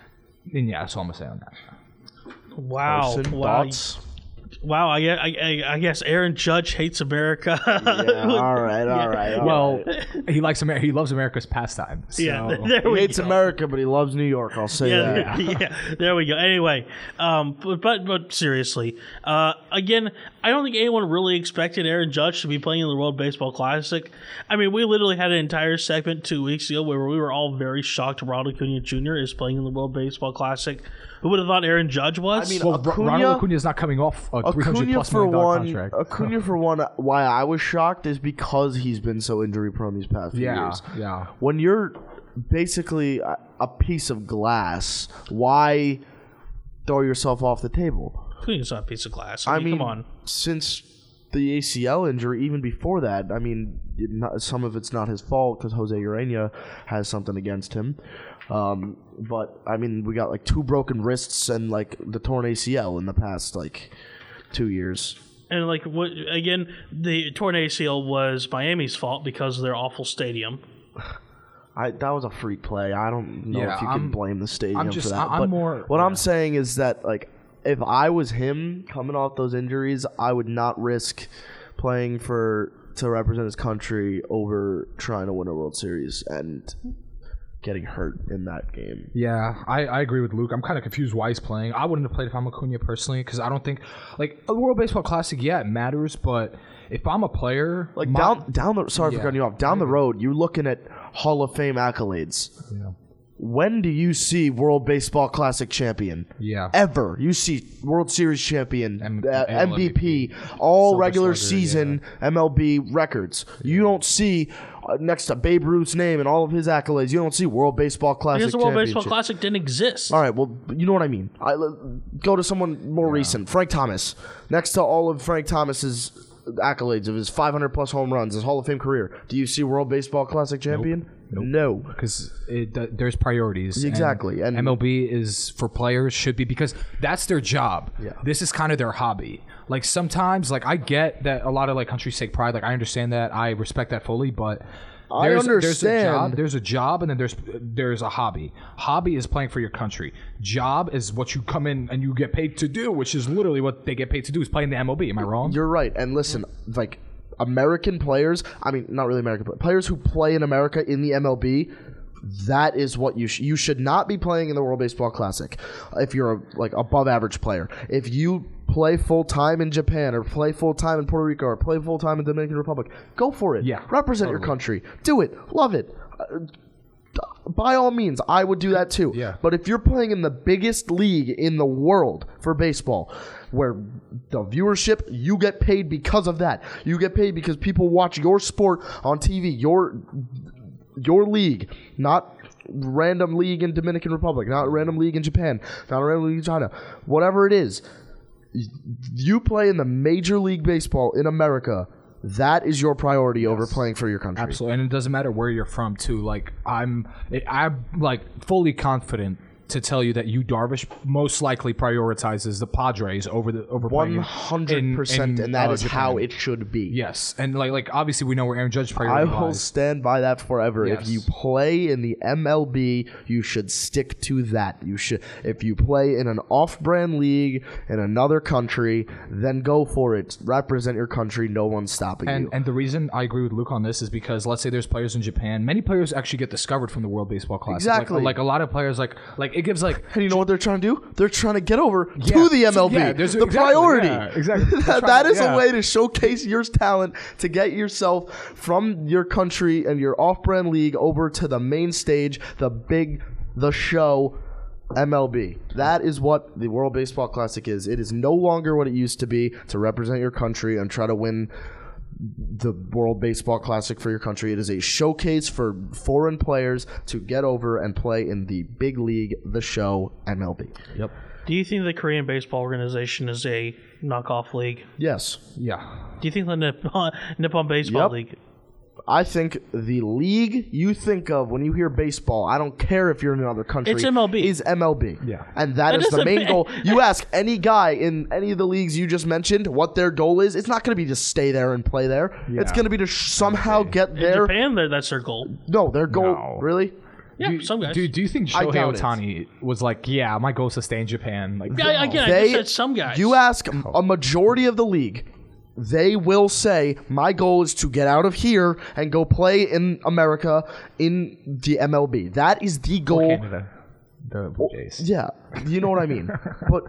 [SPEAKER 4] And yeah, that's all I'm going to say on that.
[SPEAKER 2] Wow.
[SPEAKER 3] Carson,
[SPEAKER 2] Wow.
[SPEAKER 3] thoughts?
[SPEAKER 2] Wow. I, I, I guess Aaron Judge hates America.
[SPEAKER 3] Yeah, all right, all right. all
[SPEAKER 4] Well,
[SPEAKER 3] right.
[SPEAKER 4] he likes America. He loves America's pastime. So.
[SPEAKER 2] yeah. There
[SPEAKER 3] He
[SPEAKER 2] we
[SPEAKER 3] hates
[SPEAKER 2] go.
[SPEAKER 3] America, but he loves New York. I'll say
[SPEAKER 2] Yeah,
[SPEAKER 3] that.
[SPEAKER 2] yeah, there we go. Anyway, um, but, but but seriously, uh, again, I don't think anyone really expected Aaron Judge to be playing in the World Baseball Classic. I mean, we literally had an entire segment two weeks ago where we were all very shocked Ronald Acuna Junior is playing in the World Baseball Classic. Who would have thought Aaron Judge was?
[SPEAKER 3] I mean,
[SPEAKER 4] Well,
[SPEAKER 3] Acuna-
[SPEAKER 4] Ronald Acuna is not coming off a three hundred
[SPEAKER 3] Acuna
[SPEAKER 4] plus
[SPEAKER 3] for
[SPEAKER 4] million dollar
[SPEAKER 3] one,
[SPEAKER 4] contract.
[SPEAKER 3] Acuna for one. Why I was shocked is because he's been so injury prone these past few
[SPEAKER 4] Yeah,
[SPEAKER 3] years.
[SPEAKER 4] yeah.
[SPEAKER 3] When you're basically a, a piece of glass, why throw yourself off the table?
[SPEAKER 2] Acuna's not a piece of glass. I
[SPEAKER 3] I
[SPEAKER 2] mean,
[SPEAKER 3] mean,
[SPEAKER 2] come on.
[SPEAKER 3] since the A C L injury, even before that, I mean, it not, some of it's not his fault because Jose Urena has something against him. Um, but I mean, we got like two broken wrists and like the torn A C L in the past like two years.
[SPEAKER 2] And like what again? The torn A C L was Miami's fault because of their awful stadium.
[SPEAKER 3] I that was a freak play. I don't know
[SPEAKER 4] Yeah,
[SPEAKER 3] if you
[SPEAKER 4] I'm-
[SPEAKER 3] can blame the stadium
[SPEAKER 4] I'm just-
[SPEAKER 3] for that.
[SPEAKER 4] I- I'm
[SPEAKER 3] but
[SPEAKER 4] more-
[SPEAKER 3] what
[SPEAKER 4] yeah.
[SPEAKER 3] I'm saying is that like if I was him coming off those injuries, I would not risk playing for to represent his country over trying to win a World Series and getting hurt in that game.
[SPEAKER 4] Yeah, I, I agree with Luke. I'm kind of confused why he's playing. I wouldn't have played if I'm Acuna personally because I don't think like a World Baseball Classic. Yeah, it matters, but if I'm a player,
[SPEAKER 3] Like
[SPEAKER 4] my-
[SPEAKER 3] down down the sorry
[SPEAKER 4] Yeah.
[SPEAKER 3] for cutting you off. Down the road, you're looking at Hall of Fame accolades.
[SPEAKER 4] Yeah.
[SPEAKER 3] When do you see World Baseball Classic champion?
[SPEAKER 4] Yeah.
[SPEAKER 3] Ever. You see World Series champion,
[SPEAKER 4] M-
[SPEAKER 3] uh,
[SPEAKER 4] M L B.
[SPEAKER 3] M V P, all
[SPEAKER 4] Silver
[SPEAKER 3] regular
[SPEAKER 4] Slugger,
[SPEAKER 3] season M L B records. You don't see uh, next to Babe Ruth's name and all of his accolades. You don't see World Baseball Classic
[SPEAKER 2] Because the World Baseball
[SPEAKER 3] championship.
[SPEAKER 2] Classic didn't exist.
[SPEAKER 3] All right, well, you know what I mean. I, go to someone more recent, Frank Thomas. Next to all of Frank Thomas's accolades of his five hundred plus home runs, his Hall of Fame career, do you see World Baseball Classic champion?
[SPEAKER 4] Nope.
[SPEAKER 3] No.
[SPEAKER 4] because it, th- there's priorities.
[SPEAKER 3] Exactly, and-
[SPEAKER 4] M L B is for players should be because that's their job.
[SPEAKER 3] Yeah.
[SPEAKER 4] This is kind of their hobby. Like sometimes, like I get that a lot of like countries take pride. Like I understand that. I respect that fully, but.
[SPEAKER 3] I
[SPEAKER 4] There's, there's a
[SPEAKER 3] understand.
[SPEAKER 4] job. There's a job, and then there's there's a hobby. Hobby is playing for your country. Job is what you come in and you get paid to do, which is literally what they get paid to do is play in the M L B. Am I wrong?
[SPEAKER 3] You're right. And listen, like American players, I mean, not really American, but players who play in America in the M L B, that is what you sh- you should not be playing in the World Baseball Classic if you're a like above average player. If you play full time in Japan or play full time in Puerto Rico or play full time in Dominican Republic, go for it.
[SPEAKER 4] Yeah,
[SPEAKER 3] represent your country. Do it. Love it. Uh, by all means, I would do that too.
[SPEAKER 4] Yeah.
[SPEAKER 3] But if you're playing in the biggest league in the world for baseball, where the viewership, you get paid because of that. You get paid because people watch your sport on T V, your your league, not random league in Dominican Republic, not random league in Japan, not a random league in China. Whatever it is, you play in the Major League Baseball in America, That is your priority over playing for your country.
[SPEAKER 4] Absolutely, and it doesn't matter where you're from, too. Like I'm, it, I'm like fully confident to tell you that Yu Darvish most likely prioritizes the Padres over the over
[SPEAKER 3] One
[SPEAKER 4] playing
[SPEAKER 3] hundred percent,
[SPEAKER 4] in-
[SPEAKER 3] and that
[SPEAKER 4] uh,
[SPEAKER 3] is how
[SPEAKER 4] Japan.
[SPEAKER 3] it should be.
[SPEAKER 4] Yes, and like like obviously we know where Aaron Judge's
[SPEAKER 3] I
[SPEAKER 4] priority
[SPEAKER 3] will
[SPEAKER 4] lies.
[SPEAKER 3] stand by that forever.
[SPEAKER 4] Yes.
[SPEAKER 3] If you play in the M L B, you should stick to that. You should. If you play in an off-brand league in another country, then go for it. Represent your country. No one's stopping
[SPEAKER 4] And
[SPEAKER 3] you.
[SPEAKER 4] and the reason I agree with Luke on this is because let's say there's players in Japan. Many players actually get discovered from the World Baseball Classic.
[SPEAKER 3] Exactly.
[SPEAKER 4] Like, like a lot of players, like like it gives like.
[SPEAKER 3] And you know what they're trying to do? They're trying to get over
[SPEAKER 4] Yeah.
[SPEAKER 3] to the M L B.
[SPEAKER 4] Yeah, there's-
[SPEAKER 3] the
[SPEAKER 4] exactly,
[SPEAKER 3] priority.
[SPEAKER 4] yeah, exactly. They're
[SPEAKER 3] that,
[SPEAKER 4] trying
[SPEAKER 3] that
[SPEAKER 4] to-
[SPEAKER 3] is
[SPEAKER 4] yeah.
[SPEAKER 3] a way to showcase your talent, to get yourself from your country and your off-brand league over to the main stage, the big, the show, M L B. That is what the World Baseball Classic is. It is no longer what it used to be, to represent your country and try to win the World Baseball Classic for your country. It is a showcase for foreign players to get over and play in the big league, the show, M L B.
[SPEAKER 4] Yep.
[SPEAKER 2] Do you think the Korean Baseball Organization is a knockoff league?
[SPEAKER 3] Yes.
[SPEAKER 4] Yeah.
[SPEAKER 2] Do you think the Nippon, Nippon Baseball
[SPEAKER 3] Yep.
[SPEAKER 2] League?
[SPEAKER 3] I think the league you think of when you hear baseball, I don't care if you're in another country.
[SPEAKER 2] It's M L B.
[SPEAKER 3] Is M L B.
[SPEAKER 4] Yeah.
[SPEAKER 3] And that
[SPEAKER 2] That
[SPEAKER 3] is the
[SPEAKER 2] doesn't
[SPEAKER 3] main
[SPEAKER 2] make-
[SPEAKER 3] goal. You ask any guy in any of the leagues you just mentioned what their goal is, it's not going to be to stay there and play there. It's going to be to sh- somehow get
[SPEAKER 2] In
[SPEAKER 3] there.
[SPEAKER 2] Japan, there- that's their goal.
[SPEAKER 3] No, their goal.
[SPEAKER 4] No.
[SPEAKER 3] Really?
[SPEAKER 2] Yeah,
[SPEAKER 4] Do,
[SPEAKER 2] some guys.
[SPEAKER 4] do, do you think
[SPEAKER 3] I
[SPEAKER 4] Shohei
[SPEAKER 3] doubt it.
[SPEAKER 4] Ohtani was like, yeah, my goal is to stay in Japan? Like,
[SPEAKER 2] yeah,
[SPEAKER 4] no.
[SPEAKER 2] again, I
[SPEAKER 3] They,
[SPEAKER 2] just said some guys.
[SPEAKER 3] You ask a majority of the league, they will say, my goal is to get out of here and go play in America in the M L B. That is the
[SPEAKER 4] Or
[SPEAKER 3] goal.
[SPEAKER 4] Canada, the Blue Jays.
[SPEAKER 3] Yeah, you know what I mean. But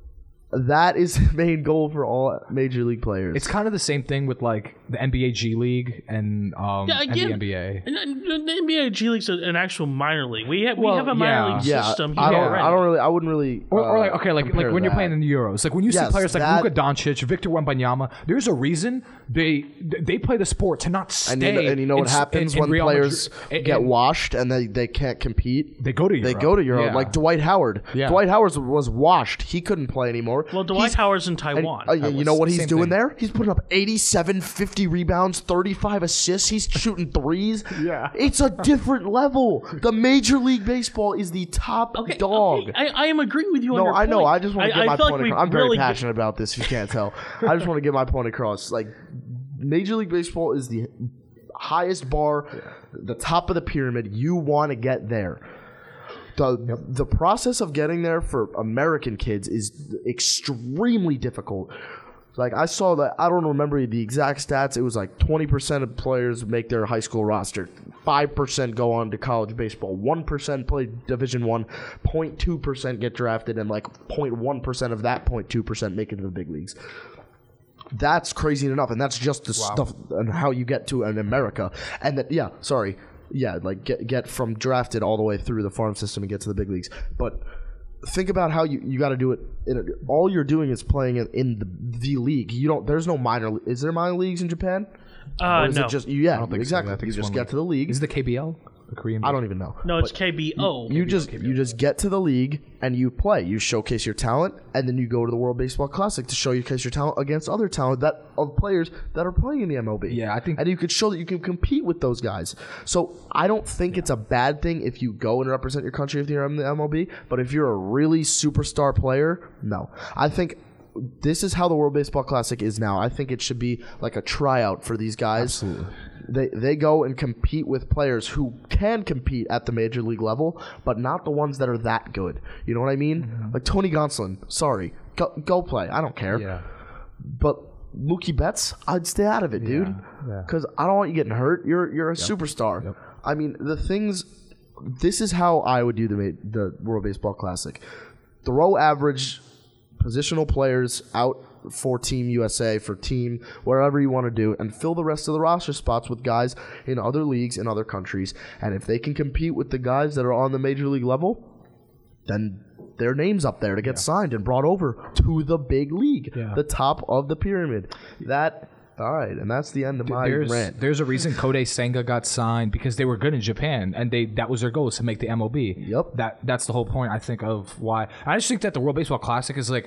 [SPEAKER 3] that is the main goal for all major league players.
[SPEAKER 4] It's kind of the same thing with like the N B A G League and um
[SPEAKER 2] Yeah,
[SPEAKER 4] and
[SPEAKER 2] again,
[SPEAKER 4] the N B A.
[SPEAKER 2] And then the N B A G League's an actual minor league. We have
[SPEAKER 4] Well,
[SPEAKER 2] we have a minor
[SPEAKER 4] yeah.
[SPEAKER 2] league
[SPEAKER 3] yeah,
[SPEAKER 2] system here
[SPEAKER 3] I don't.
[SPEAKER 2] already.
[SPEAKER 3] I don't really. I wouldn't really.
[SPEAKER 4] Or, or
[SPEAKER 3] uh,
[SPEAKER 4] like okay, like
[SPEAKER 3] compare
[SPEAKER 4] like when you're
[SPEAKER 3] that.
[SPEAKER 4] playing in the Euros, like when you see
[SPEAKER 3] Yes,
[SPEAKER 4] players like
[SPEAKER 3] that-
[SPEAKER 4] Luka Doncic, Victor Wembanyama, there's a reason they they play the sport to not stay.
[SPEAKER 3] And you know, and you know
[SPEAKER 4] in
[SPEAKER 3] what
[SPEAKER 4] s-
[SPEAKER 3] happens
[SPEAKER 4] in- in
[SPEAKER 3] when
[SPEAKER 4] Real
[SPEAKER 3] players
[SPEAKER 4] Madrid-
[SPEAKER 3] get
[SPEAKER 4] and-
[SPEAKER 3] washed and they, they can't compete?
[SPEAKER 4] They go to
[SPEAKER 3] They
[SPEAKER 4] Europe.
[SPEAKER 3] go to Europe.
[SPEAKER 4] Yeah.
[SPEAKER 3] Like Dwight Howard.
[SPEAKER 4] Yeah.
[SPEAKER 3] Dwight Howard was washed. He couldn't play anymore.
[SPEAKER 2] Well, Dwight
[SPEAKER 3] He's-
[SPEAKER 2] Howard's in
[SPEAKER 3] and-
[SPEAKER 2] Taiwan.
[SPEAKER 3] uh, you know what he's
[SPEAKER 4] Same
[SPEAKER 3] doing
[SPEAKER 4] thing.
[SPEAKER 3] there? He's putting up eighty-seven, fifty rebounds, thirty-five assists. He's shooting threes.
[SPEAKER 4] Yeah.
[SPEAKER 3] It's a different level. The Major League Baseball is the top
[SPEAKER 2] okay,
[SPEAKER 3] dog.
[SPEAKER 2] okay, I, I am agreeing with you on
[SPEAKER 3] No,
[SPEAKER 2] your
[SPEAKER 3] I know.
[SPEAKER 2] point.
[SPEAKER 3] I just want to get
[SPEAKER 2] I
[SPEAKER 3] my
[SPEAKER 2] feel
[SPEAKER 3] point
[SPEAKER 2] like we
[SPEAKER 3] across. I'm very
[SPEAKER 2] really
[SPEAKER 3] passionate about this. If you can't tell, I just want to get my point across. Like, Major League Baseball is the highest bar, the top of the pyramid. You want to get there. The the process of getting there for American kids is extremely difficult. Like, I saw that, I don't remember the exact stats. It was like twenty percent of players make their high school roster. five percent go on to college baseball. one percent play Division One. zero point two percent get drafted. And like zero point one percent of that zero point two percent make it to the big leagues. That's crazy enough. And that's just the stuff and how you get to in America. And that, yeah, sorry. Yeah, like get, get from drafted all the way through the farm system and get to the big leagues. But think about how you, you got to do it. In a, all you're doing is playing in, in the, the league. You don't. There's no minor. Is there minor leagues in Japan?
[SPEAKER 2] uh,
[SPEAKER 3] Or is
[SPEAKER 2] no.
[SPEAKER 3] it just yeah?
[SPEAKER 4] I don't think so.
[SPEAKER 3] exactly.
[SPEAKER 4] I think
[SPEAKER 3] you
[SPEAKER 4] it's
[SPEAKER 3] just
[SPEAKER 4] one
[SPEAKER 3] get
[SPEAKER 4] league.
[SPEAKER 3] to the league.
[SPEAKER 4] Is it the K B L, the Korean?
[SPEAKER 3] I don't even know.
[SPEAKER 2] no, it's
[SPEAKER 3] But
[SPEAKER 2] K B O.
[SPEAKER 3] You just you just get to the league and you play. You showcase your talent, and then you go to the World Baseball Classic to showcase your talent against other talent that of players that are playing in the M L B.
[SPEAKER 4] Yeah, I think-
[SPEAKER 3] and you could show that you can compete with those guys. So I don't think it's a bad thing if you go and represent your country if you're in the M L B. But if you're a really superstar player, no. I think this is how the World Baseball Classic is now. I think it should be like a tryout for these guys.
[SPEAKER 4] Absolutely.
[SPEAKER 3] They they go and compete with players who can compete at the major league level, but not the ones that are that good. You know what I mean?
[SPEAKER 4] Mm-hmm.
[SPEAKER 3] Like Tony Gonsolin. Sorry, go go play. I don't care.
[SPEAKER 4] Yeah.
[SPEAKER 3] But Mookie Betts, I'd stay out of it, dude.
[SPEAKER 4] yeah.
[SPEAKER 3] Because I don't want you getting hurt. You're you're a superstar.
[SPEAKER 4] Yep.
[SPEAKER 3] I mean, the things. This is how I would do the ma- the World Baseball Classic. Throw average positional players out for Team U S A, for team, wherever you want to do, and fill the rest of the roster spots with guys in other leagues in other countries. And if they can compete with the guys that are on the major league level, then their name's up there to get signed and brought over to the big league,
[SPEAKER 4] Yeah.
[SPEAKER 3] the top of the pyramid. That all right, and that's the end of my
[SPEAKER 4] There's,
[SPEAKER 3] rant.
[SPEAKER 4] there's a reason Kodai Senga got signed because they were good in Japan and they that was their goal, is to make the M L B.
[SPEAKER 3] Yep.
[SPEAKER 4] That that's the whole point, I think, of why. I just think that the World Baseball Classic is like,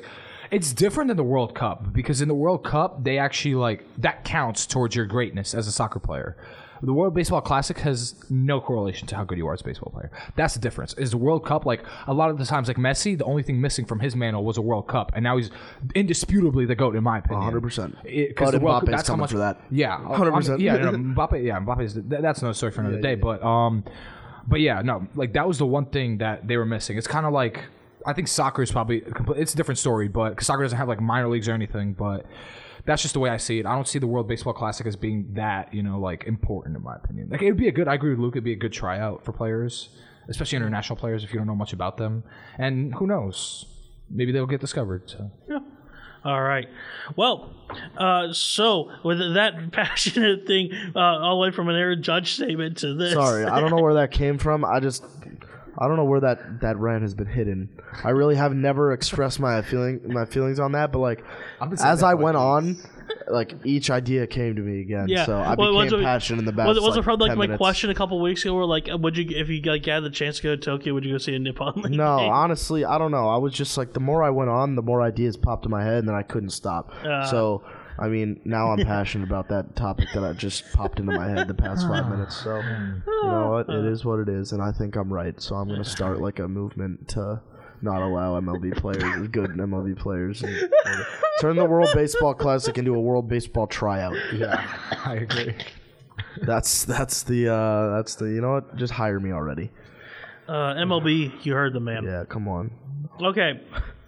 [SPEAKER 4] It's different than the World Cup because in the World Cup they actually like that counts towards your greatness as a soccer player. The World Baseball Classic has no correlation to how good you are as a baseball player. That's the difference. Is the World Cup, like, a lot of the times, like Messi, the only thing missing from his mantle was a World Cup, and now he's indisputably the GOAT, in my opinion.
[SPEAKER 3] one hundred percent.
[SPEAKER 4] Because
[SPEAKER 3] But
[SPEAKER 4] the World
[SPEAKER 3] Mbappe's
[SPEAKER 4] Cup, that's how
[SPEAKER 3] coming
[SPEAKER 4] much,
[SPEAKER 3] for that.
[SPEAKER 4] Yeah.
[SPEAKER 3] one hundred percent.
[SPEAKER 4] I mean, yeah, no, Mbappe, yeah, Mbappe's, that, that's another story for another day, but, um, but yeah, no, like, that was the one thing that they were missing. It's kind of like, I think soccer is probably, it's a different story, but, because soccer doesn't have, like, minor leagues or anything, but that's just the way I see it. I don't see the World Baseball Classic as being that, you know, like important in my opinion. Like it would be a good. I agree with Luke. It'd be a good tryout for players, especially international players if you don't know much about them. And who knows, maybe they'll get discovered. So.
[SPEAKER 2] Yeah. All right. Well, uh, so with that passionate thing, uh, all the way from an Aaron Judge statement to this.
[SPEAKER 3] Sorry, I don't know where that came from. I just, I don't know where that, that rant has been hidden. I really have never expressed my feeling my feelings on that, but like as I went on, like each idea came to me again.
[SPEAKER 2] Yeah.
[SPEAKER 3] So I
[SPEAKER 2] Well,
[SPEAKER 3] became
[SPEAKER 2] was it-
[SPEAKER 3] passionate in the back.
[SPEAKER 2] Was it, was it from like
[SPEAKER 3] ten
[SPEAKER 2] my
[SPEAKER 3] minutes.
[SPEAKER 2] question a couple weeks ago? Where like, uh, would you if you like had the chance to go to Tokyo, would you go see a Nippon League
[SPEAKER 3] No,
[SPEAKER 2] game?
[SPEAKER 3] honestly, I don't know. I was just like, the more I went on, the more ideas popped in my head, and then I couldn't stop.
[SPEAKER 2] Uh,
[SPEAKER 3] so, I mean, now I'm passionate about that topic that I just popped into my head the past five minutes. So, you know what? It is what it is, and I think I'm right. So I'm going to start like a movement to not allow M L B players, good M L B players, and, and turn the World Baseball Classic into a World Baseball tryout.
[SPEAKER 4] Yeah, I agree.
[SPEAKER 3] That's that's the uh, that's the you know what? Just hire me already.
[SPEAKER 2] Uh, M L B, you heard the man.
[SPEAKER 3] Yeah, come on.
[SPEAKER 2] Okay,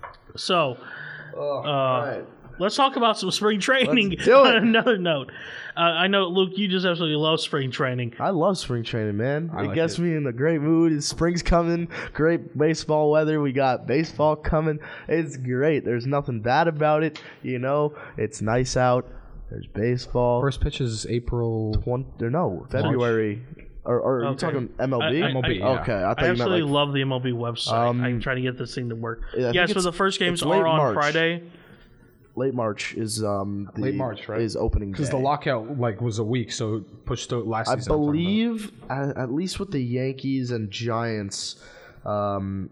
[SPEAKER 2] so
[SPEAKER 3] Oh,
[SPEAKER 2] uh, let's talk about some spring training.
[SPEAKER 3] Let's do it.
[SPEAKER 2] On another note, uh, I know Luke, you just absolutely love spring training.
[SPEAKER 3] I love spring training, man.
[SPEAKER 4] I
[SPEAKER 3] it
[SPEAKER 4] like
[SPEAKER 3] gets
[SPEAKER 4] it.
[SPEAKER 3] me in a great mood. Spring's coming. Great baseball weather. We got baseball coming. It's great. There's nothing bad about it. You know, it's nice out. There's baseball.
[SPEAKER 4] First pitch is April.
[SPEAKER 3] One, or no, February. Or, or are you
[SPEAKER 2] Okay.
[SPEAKER 3] talking M L B?
[SPEAKER 2] I- I-
[SPEAKER 4] M L B,
[SPEAKER 2] I-
[SPEAKER 4] yeah.
[SPEAKER 3] Okay, I thought
[SPEAKER 2] I
[SPEAKER 3] you meant
[SPEAKER 2] absolutely
[SPEAKER 3] like
[SPEAKER 2] love the M L B website.
[SPEAKER 3] Um,
[SPEAKER 2] I'm trying to get this thing to work.
[SPEAKER 3] Yeah, I think
[SPEAKER 2] Yeah, so
[SPEAKER 3] it's-
[SPEAKER 2] the first games
[SPEAKER 3] it's late
[SPEAKER 2] are on
[SPEAKER 3] March.
[SPEAKER 2] Friday.
[SPEAKER 3] late March is um the,
[SPEAKER 4] Late March, right?
[SPEAKER 3] is opening
[SPEAKER 4] Because
[SPEAKER 3] day.
[SPEAKER 4] the lockout like was a week, so it pushed to last
[SPEAKER 3] I
[SPEAKER 4] season. I'm talking
[SPEAKER 3] believe at, at least with the Yankees and Giants, um,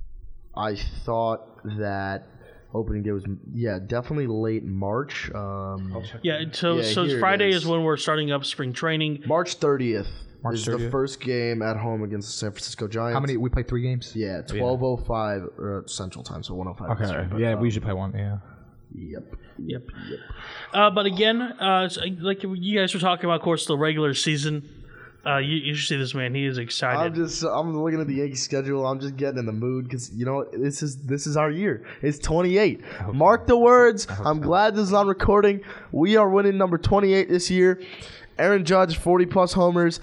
[SPEAKER 3] I thought that opening day was yeah definitely late March. Um,
[SPEAKER 4] about.
[SPEAKER 2] Yeah, so
[SPEAKER 3] Yeah,
[SPEAKER 2] so
[SPEAKER 3] here it
[SPEAKER 2] Friday
[SPEAKER 3] is.
[SPEAKER 2] is when we're starting up spring training.
[SPEAKER 3] March thirtieth
[SPEAKER 4] March
[SPEAKER 3] is the
[SPEAKER 4] thirtieth.
[SPEAKER 3] first game at home against the San Francisco Giants.
[SPEAKER 4] How many? We played three games.
[SPEAKER 3] Yeah, twelve oh five uh, Central Time, so one oh five.
[SPEAKER 4] Okay.
[SPEAKER 3] Eastern, but,
[SPEAKER 4] yeah,
[SPEAKER 3] um,
[SPEAKER 4] we usually play one. Yeah.
[SPEAKER 3] Yep.
[SPEAKER 2] Yep. Uh, but again, uh, so, like you guys were talking about, of course, the regular season. Uh, you, you should see this man; he is excited.
[SPEAKER 3] I'm just I'm looking at the Yankee schedule. I'm just getting in the mood because you know this is this is our year. It's twenty-eight. Mark the words. I'm glad this is on recording. We are winning number twenty-eight this year. Aaron Judge, forty plus homers.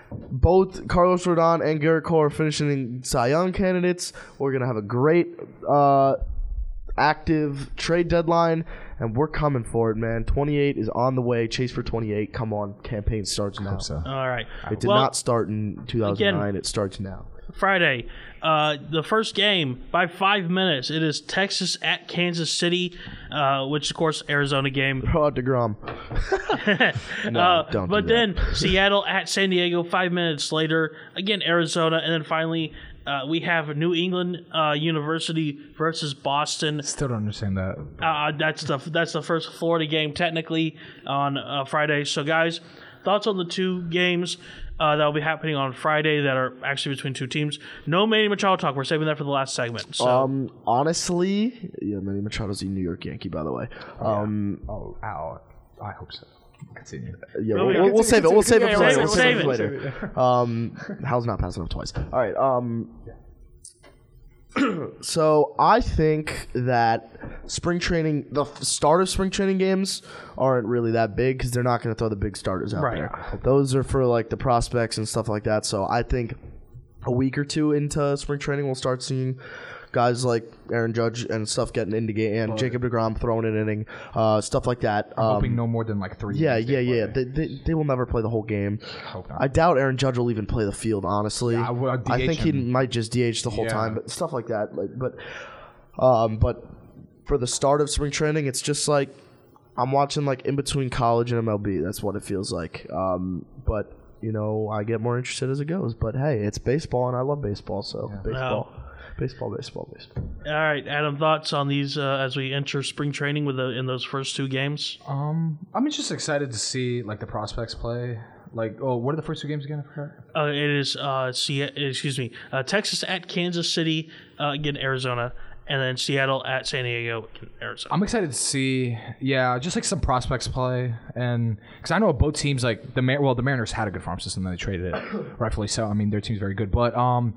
[SPEAKER 3] Both Carlos Rodon and Garrett Cole are finishing Cy Young candidates. We're gonna have a great uh, active trade deadline, and we're coming for it, man. twenty-eight is on the way. Chase for twenty-eight. Come on, campaign starts now.
[SPEAKER 4] So.
[SPEAKER 2] All right.
[SPEAKER 3] It did
[SPEAKER 2] Well,
[SPEAKER 3] not start in two thousand nine. It starts now.
[SPEAKER 2] Friday, uh, the first game by five minutes. It is Texas at Kansas City, uh, which of course Arizona game.
[SPEAKER 3] Oh, DeGrom. No,
[SPEAKER 2] Uh,
[SPEAKER 3] don't
[SPEAKER 2] but
[SPEAKER 3] do that.
[SPEAKER 2] then Seattle at San Diego. Five minutes later, again Arizona, and then finally uh, we have New England uh, University versus Boston.
[SPEAKER 4] Still don't understand that.
[SPEAKER 2] Uh, that's the that's the first Florida game technically on uh, Friday. So guys, thoughts on the two games uh, that will be happening on Friday that are actually between two teams. No Manny Machado talk. We're saving that for the last segment. So
[SPEAKER 3] Um, honestly, yeah, Manny Machado's a New York Yankee, by the way. Um,
[SPEAKER 4] Oh, ow. I hope so. Continue.
[SPEAKER 3] yeah,
[SPEAKER 2] No,
[SPEAKER 3] we'll,
[SPEAKER 2] yeah,
[SPEAKER 3] we'll, we'll save it. We'll save it for
[SPEAKER 2] Save
[SPEAKER 3] later.
[SPEAKER 2] it,
[SPEAKER 3] We'll save it for
[SPEAKER 2] save
[SPEAKER 3] later. Um, Hal's not passing up twice. All right. Um, so I think that spring training, the f- start of spring training games aren't really that big because they're not going to throw the big starters out
[SPEAKER 2] Right.
[SPEAKER 3] there. Those are for like the prospects and stuff like that. So I think a week or two into spring training, we'll start seeing guys like Aaron Judge and stuff getting into game, and Jacob deGrom throwing an inning, uh, stuff like that.
[SPEAKER 4] I'm
[SPEAKER 3] Um,
[SPEAKER 4] hoping no more than like three.
[SPEAKER 3] yeah,
[SPEAKER 4] games
[SPEAKER 3] yeah,
[SPEAKER 4] they
[SPEAKER 3] yeah.
[SPEAKER 4] play.
[SPEAKER 3] They, they, they will never play the whole game.
[SPEAKER 4] Hope not.
[SPEAKER 3] I doubt Aaron Judge will even play the field, honestly.
[SPEAKER 4] Yeah, I would- I'd
[SPEAKER 3] I
[SPEAKER 4] D H
[SPEAKER 3] think he
[SPEAKER 4] him.
[SPEAKER 3] might just D H the whole
[SPEAKER 4] Yeah.
[SPEAKER 3] time, but stuff like that. Like, but, um, but for the start of spring training, it's just like I'm watching like in between college and M L B. That's what it feels like. Um, but you know, I get more interested as it goes. But hey, it's baseball, and I love baseball, so baseball. Baseball, baseball, baseball.
[SPEAKER 2] All right, Adam, thoughts on these uh, as we enter spring training with the, in those first two games?
[SPEAKER 4] Um, I'm just excited to see like the prospects play. Like, oh, what are the first two games again? I forgot.
[SPEAKER 2] Uh, it is uh, Se- excuse me, uh, Texas at Kansas City, uh, again Arizona, and then Seattle at San Diego, again, Arizona.
[SPEAKER 4] I'm excited to see, yeah, just like some prospects play, and because I know both teams, like the Mar- well, the Mariners had a good farm system, then they traded it, rightfully so. I mean, their team's very good, but um.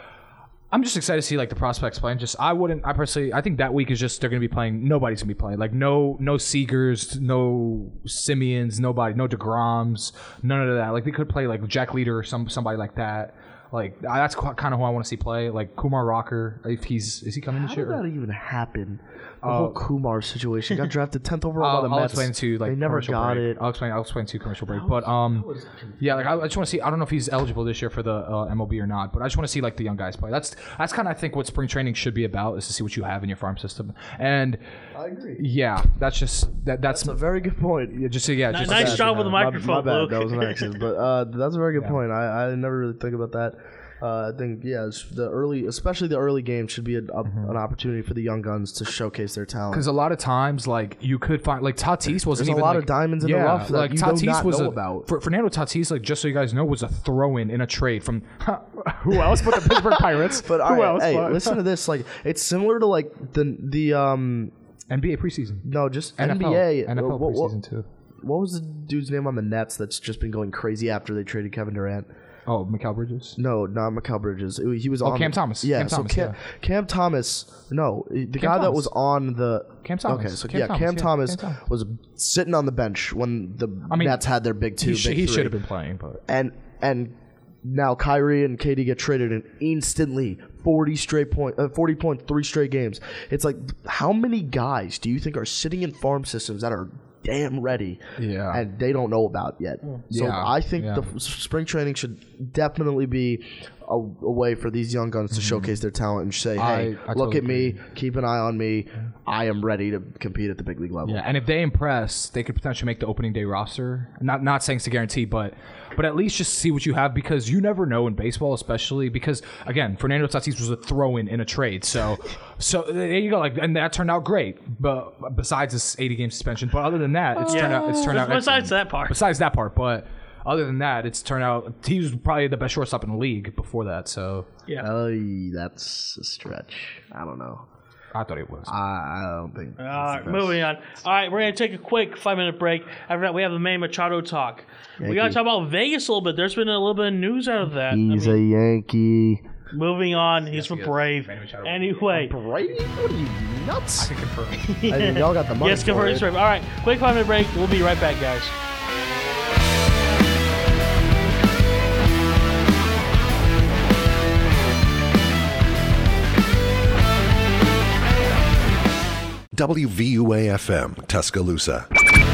[SPEAKER 4] I'm just excited to see like the prospects playing. Just I wouldn't. I personally, I think that week is just they're gonna be playing. Nobody's gonna be playing. Like no, no Seagers, no Simeons, nobody, no DeGroms, none of that. Like they could play like Jack Leader or some somebody like that. Like that's kind of who I want to see play. Like Kumar Rocker, if he's is he coming
[SPEAKER 3] How
[SPEAKER 4] this
[SPEAKER 3] did
[SPEAKER 4] year?
[SPEAKER 3] that even happen? The
[SPEAKER 4] Uh,
[SPEAKER 3] whole Kumar situation got drafted tenth overall
[SPEAKER 4] I'll,
[SPEAKER 3] by the
[SPEAKER 4] I'll
[SPEAKER 3] Mets.
[SPEAKER 4] explain to like
[SPEAKER 3] they never
[SPEAKER 4] commercial
[SPEAKER 3] got
[SPEAKER 4] break.
[SPEAKER 3] it.
[SPEAKER 4] I'll explain. I'll explain to commercial break. But um, yeah, like I, I just want to see. I don't know if he's eligible this year for the uh, M L B or not. But I just want to see like the young guys play. That's that's kind of I think what spring training should be about is to see what you have in your farm system. And
[SPEAKER 3] I agree.
[SPEAKER 4] yeah, that's just that. That's,
[SPEAKER 3] That's a very good point.
[SPEAKER 4] yeah, just yeah.
[SPEAKER 2] Nice-
[SPEAKER 4] Just
[SPEAKER 2] nice
[SPEAKER 4] that,
[SPEAKER 2] job
[SPEAKER 4] you
[SPEAKER 2] with the
[SPEAKER 4] know.
[SPEAKER 2] microphone.
[SPEAKER 3] My, my
[SPEAKER 2] Luke.
[SPEAKER 3] bad. That was an accident. But uh, that's a very good point. I, I never really think about that. Uh, I think yeah, it's the early, especially the early game, should be a, a,
[SPEAKER 4] Mm-hmm.
[SPEAKER 3] an opportunity for the young guns to showcase their talent.
[SPEAKER 4] Because a lot of times, like you could find, like Tatis wasn't
[SPEAKER 3] There's a
[SPEAKER 4] even
[SPEAKER 3] lot
[SPEAKER 4] like,
[SPEAKER 3] of diamonds in the
[SPEAKER 4] yeah,
[SPEAKER 3] rough that
[SPEAKER 4] like
[SPEAKER 3] you do
[SPEAKER 4] Tatis
[SPEAKER 3] not
[SPEAKER 4] was
[SPEAKER 3] know
[SPEAKER 4] a,
[SPEAKER 3] about.
[SPEAKER 4] For, Fernando Tatis, like just so you guys know, was a throw-in in a trade from who else but the Pittsburgh Pirates.
[SPEAKER 3] But
[SPEAKER 4] who
[SPEAKER 3] all right,
[SPEAKER 4] else?
[SPEAKER 3] hey,
[SPEAKER 4] but-
[SPEAKER 3] listen to this. Like it's similar to like the the um
[SPEAKER 4] N B A preseason,
[SPEAKER 3] no just
[SPEAKER 4] N F L,
[SPEAKER 3] N B A.
[SPEAKER 4] N F L
[SPEAKER 3] what, what,
[SPEAKER 4] preseason too.
[SPEAKER 3] what was the dude's name on the Nets that's just been going crazy after they traded Kevin Durant?
[SPEAKER 4] Oh, Mikal Bridges.
[SPEAKER 3] No, not Mikal Bridges. It- he was on
[SPEAKER 4] Cam
[SPEAKER 3] the-
[SPEAKER 4] Thomas.
[SPEAKER 3] Yeah,
[SPEAKER 4] Cam
[SPEAKER 3] so
[SPEAKER 4] Thomas,
[SPEAKER 3] Cam,
[SPEAKER 4] yeah.
[SPEAKER 3] Cam Thomas. No, the guy that
[SPEAKER 4] Thomas.
[SPEAKER 3] was on the
[SPEAKER 4] Cam Thomas.
[SPEAKER 3] Okay, so
[SPEAKER 4] Cam
[SPEAKER 3] yeah,
[SPEAKER 4] Thomas,
[SPEAKER 3] Cam
[SPEAKER 4] yeah,
[SPEAKER 3] Thomas
[SPEAKER 4] Cam Thomas.
[SPEAKER 3] was sitting on the bench when the
[SPEAKER 4] I mean,
[SPEAKER 3] Nets had their big two.
[SPEAKER 4] He, sh-
[SPEAKER 3] big
[SPEAKER 4] he
[SPEAKER 3] three.
[SPEAKER 4] should have been playing, but
[SPEAKER 3] And and now Kyrie and K D get traded, and instantly forty straight point, uh, forty points, three straight games. It's like how many guys do you think are sitting in farm systems that are damn ready,
[SPEAKER 4] Yeah.
[SPEAKER 3] and they don't know about yet? So
[SPEAKER 4] Yeah,
[SPEAKER 3] I think
[SPEAKER 4] yeah.
[SPEAKER 3] the f- spring training should definitely be a, a way for these young guns to showcase their talent and say,
[SPEAKER 4] I-
[SPEAKER 3] "Hey,
[SPEAKER 4] I
[SPEAKER 3] look
[SPEAKER 4] totally
[SPEAKER 3] at me, keep an eye on me. I am ready to compete at the big league level."
[SPEAKER 4] yeah. And if they impress, they could potentially make the opening day roster. Not not saying it's a guarantee, but but at least just see what you have because you never know in baseball, especially because again, Fernando Tatis was a throw-in in a trade. So so there you go. Like and that turned out great. But besides this eighty game suspension, but other than that, it's turned out it's turned out
[SPEAKER 2] Besides
[SPEAKER 4] excellent.
[SPEAKER 2] that part.
[SPEAKER 4] Besides that part, but other than that, it's turned out he was probably the best shortstop in the league before that. So
[SPEAKER 2] Yeah.
[SPEAKER 3] Oh, that's a stretch. I don't know.
[SPEAKER 4] I thought it was.
[SPEAKER 3] I, I don't think.
[SPEAKER 2] All right, moving on. All right, we're going to take a quick five-minute break. After that, we have the Manny Machado talk. We got to talk about Vegas a little bit. There's been a little bit of news out of that. I
[SPEAKER 3] He's
[SPEAKER 2] mean,
[SPEAKER 3] a Yankee.
[SPEAKER 2] moving on. He's for
[SPEAKER 4] he is.
[SPEAKER 2] Brave.
[SPEAKER 4] Manny Machado.
[SPEAKER 2] Anyway.
[SPEAKER 3] Brady? What are you, nuts?
[SPEAKER 4] I can confirm.
[SPEAKER 3] I mean, y'all got the money
[SPEAKER 2] Yes,
[SPEAKER 3] for
[SPEAKER 2] convert
[SPEAKER 3] it.
[SPEAKER 2] Brave. All right, quick five-minute break. We'll be right back, guys.
[SPEAKER 1] W V U A F M, Tuscaloosa.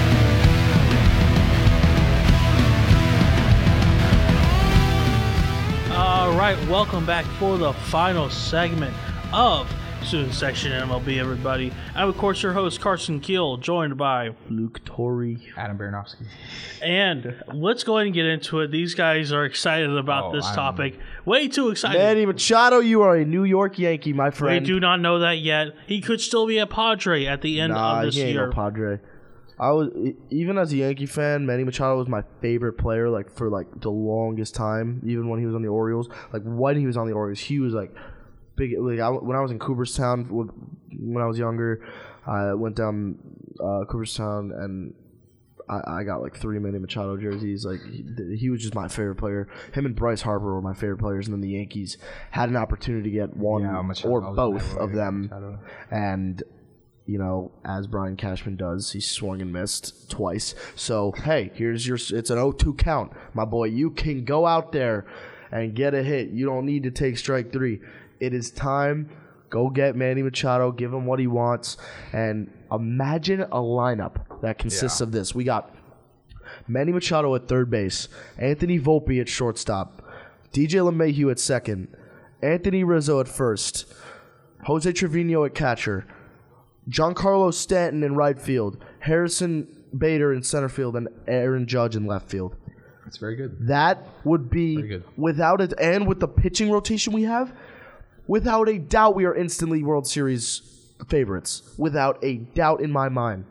[SPEAKER 2] All right, welcome back for the final segment of Student Section M L B, everybody. I'm, of course, your host, Carson Keel, joined by
[SPEAKER 3] Luke Torrey.
[SPEAKER 4] Adam Baranowski.
[SPEAKER 2] And let's go ahead and get into it. These guys are excited about
[SPEAKER 4] Oh,
[SPEAKER 2] this
[SPEAKER 4] I'm-
[SPEAKER 2] topic. Way too excited.
[SPEAKER 3] Manny Machado, you are a New York Yankee, my
[SPEAKER 2] we
[SPEAKER 3] friend.
[SPEAKER 2] do not know that yet. He could still be a Padre at the end
[SPEAKER 3] nah,
[SPEAKER 2] of this
[SPEAKER 3] he ain't
[SPEAKER 2] year.
[SPEAKER 3] no Padre. I was e- even as a Yankee fan, Manny Machado was my favorite player. Like for like the longest time, even when he was on the Orioles. Like when he was on the Orioles, he was like big. Like I, when I was in Cooperstown, when I was younger, I went down uh, Cooperstown and I, I got like three Manny Machado jerseys. Like he, he was just my favorite player. Him and Bryce Harper were my favorite players, and then the Yankees had an opportunity to get one
[SPEAKER 4] Yeah, Machado-
[SPEAKER 3] or
[SPEAKER 4] I was
[SPEAKER 3] both
[SPEAKER 4] never
[SPEAKER 3] of
[SPEAKER 4] a
[SPEAKER 3] them,
[SPEAKER 4] Machado.
[SPEAKER 3] and you know, as Brian Cashman does, he swung and missed twice. So hey, here's your. It's an oh two count, my boy. You can go out there and get a hit. You don't need to take strike three. It is time. Go get Manny Machado. Give him what he wants, and imagine a lineup that consists
[SPEAKER 4] Yeah.
[SPEAKER 3] of this. We got Manny Machado at third base, Anthony Volpe at shortstop, D J LeMahieu at second, Anthony Rizzo at first, Jose Trevino at catcher, Giancarlo Stanton in right field, Harrison Bader in center field, and Aaron Judge in left field.
[SPEAKER 4] That's very good.
[SPEAKER 3] That would
[SPEAKER 4] Very
[SPEAKER 3] be
[SPEAKER 4] good.
[SPEAKER 3] without it, and with the pitching rotation we have, Without a doubt, we are instantly World Series favorites. Without a doubt in my mind.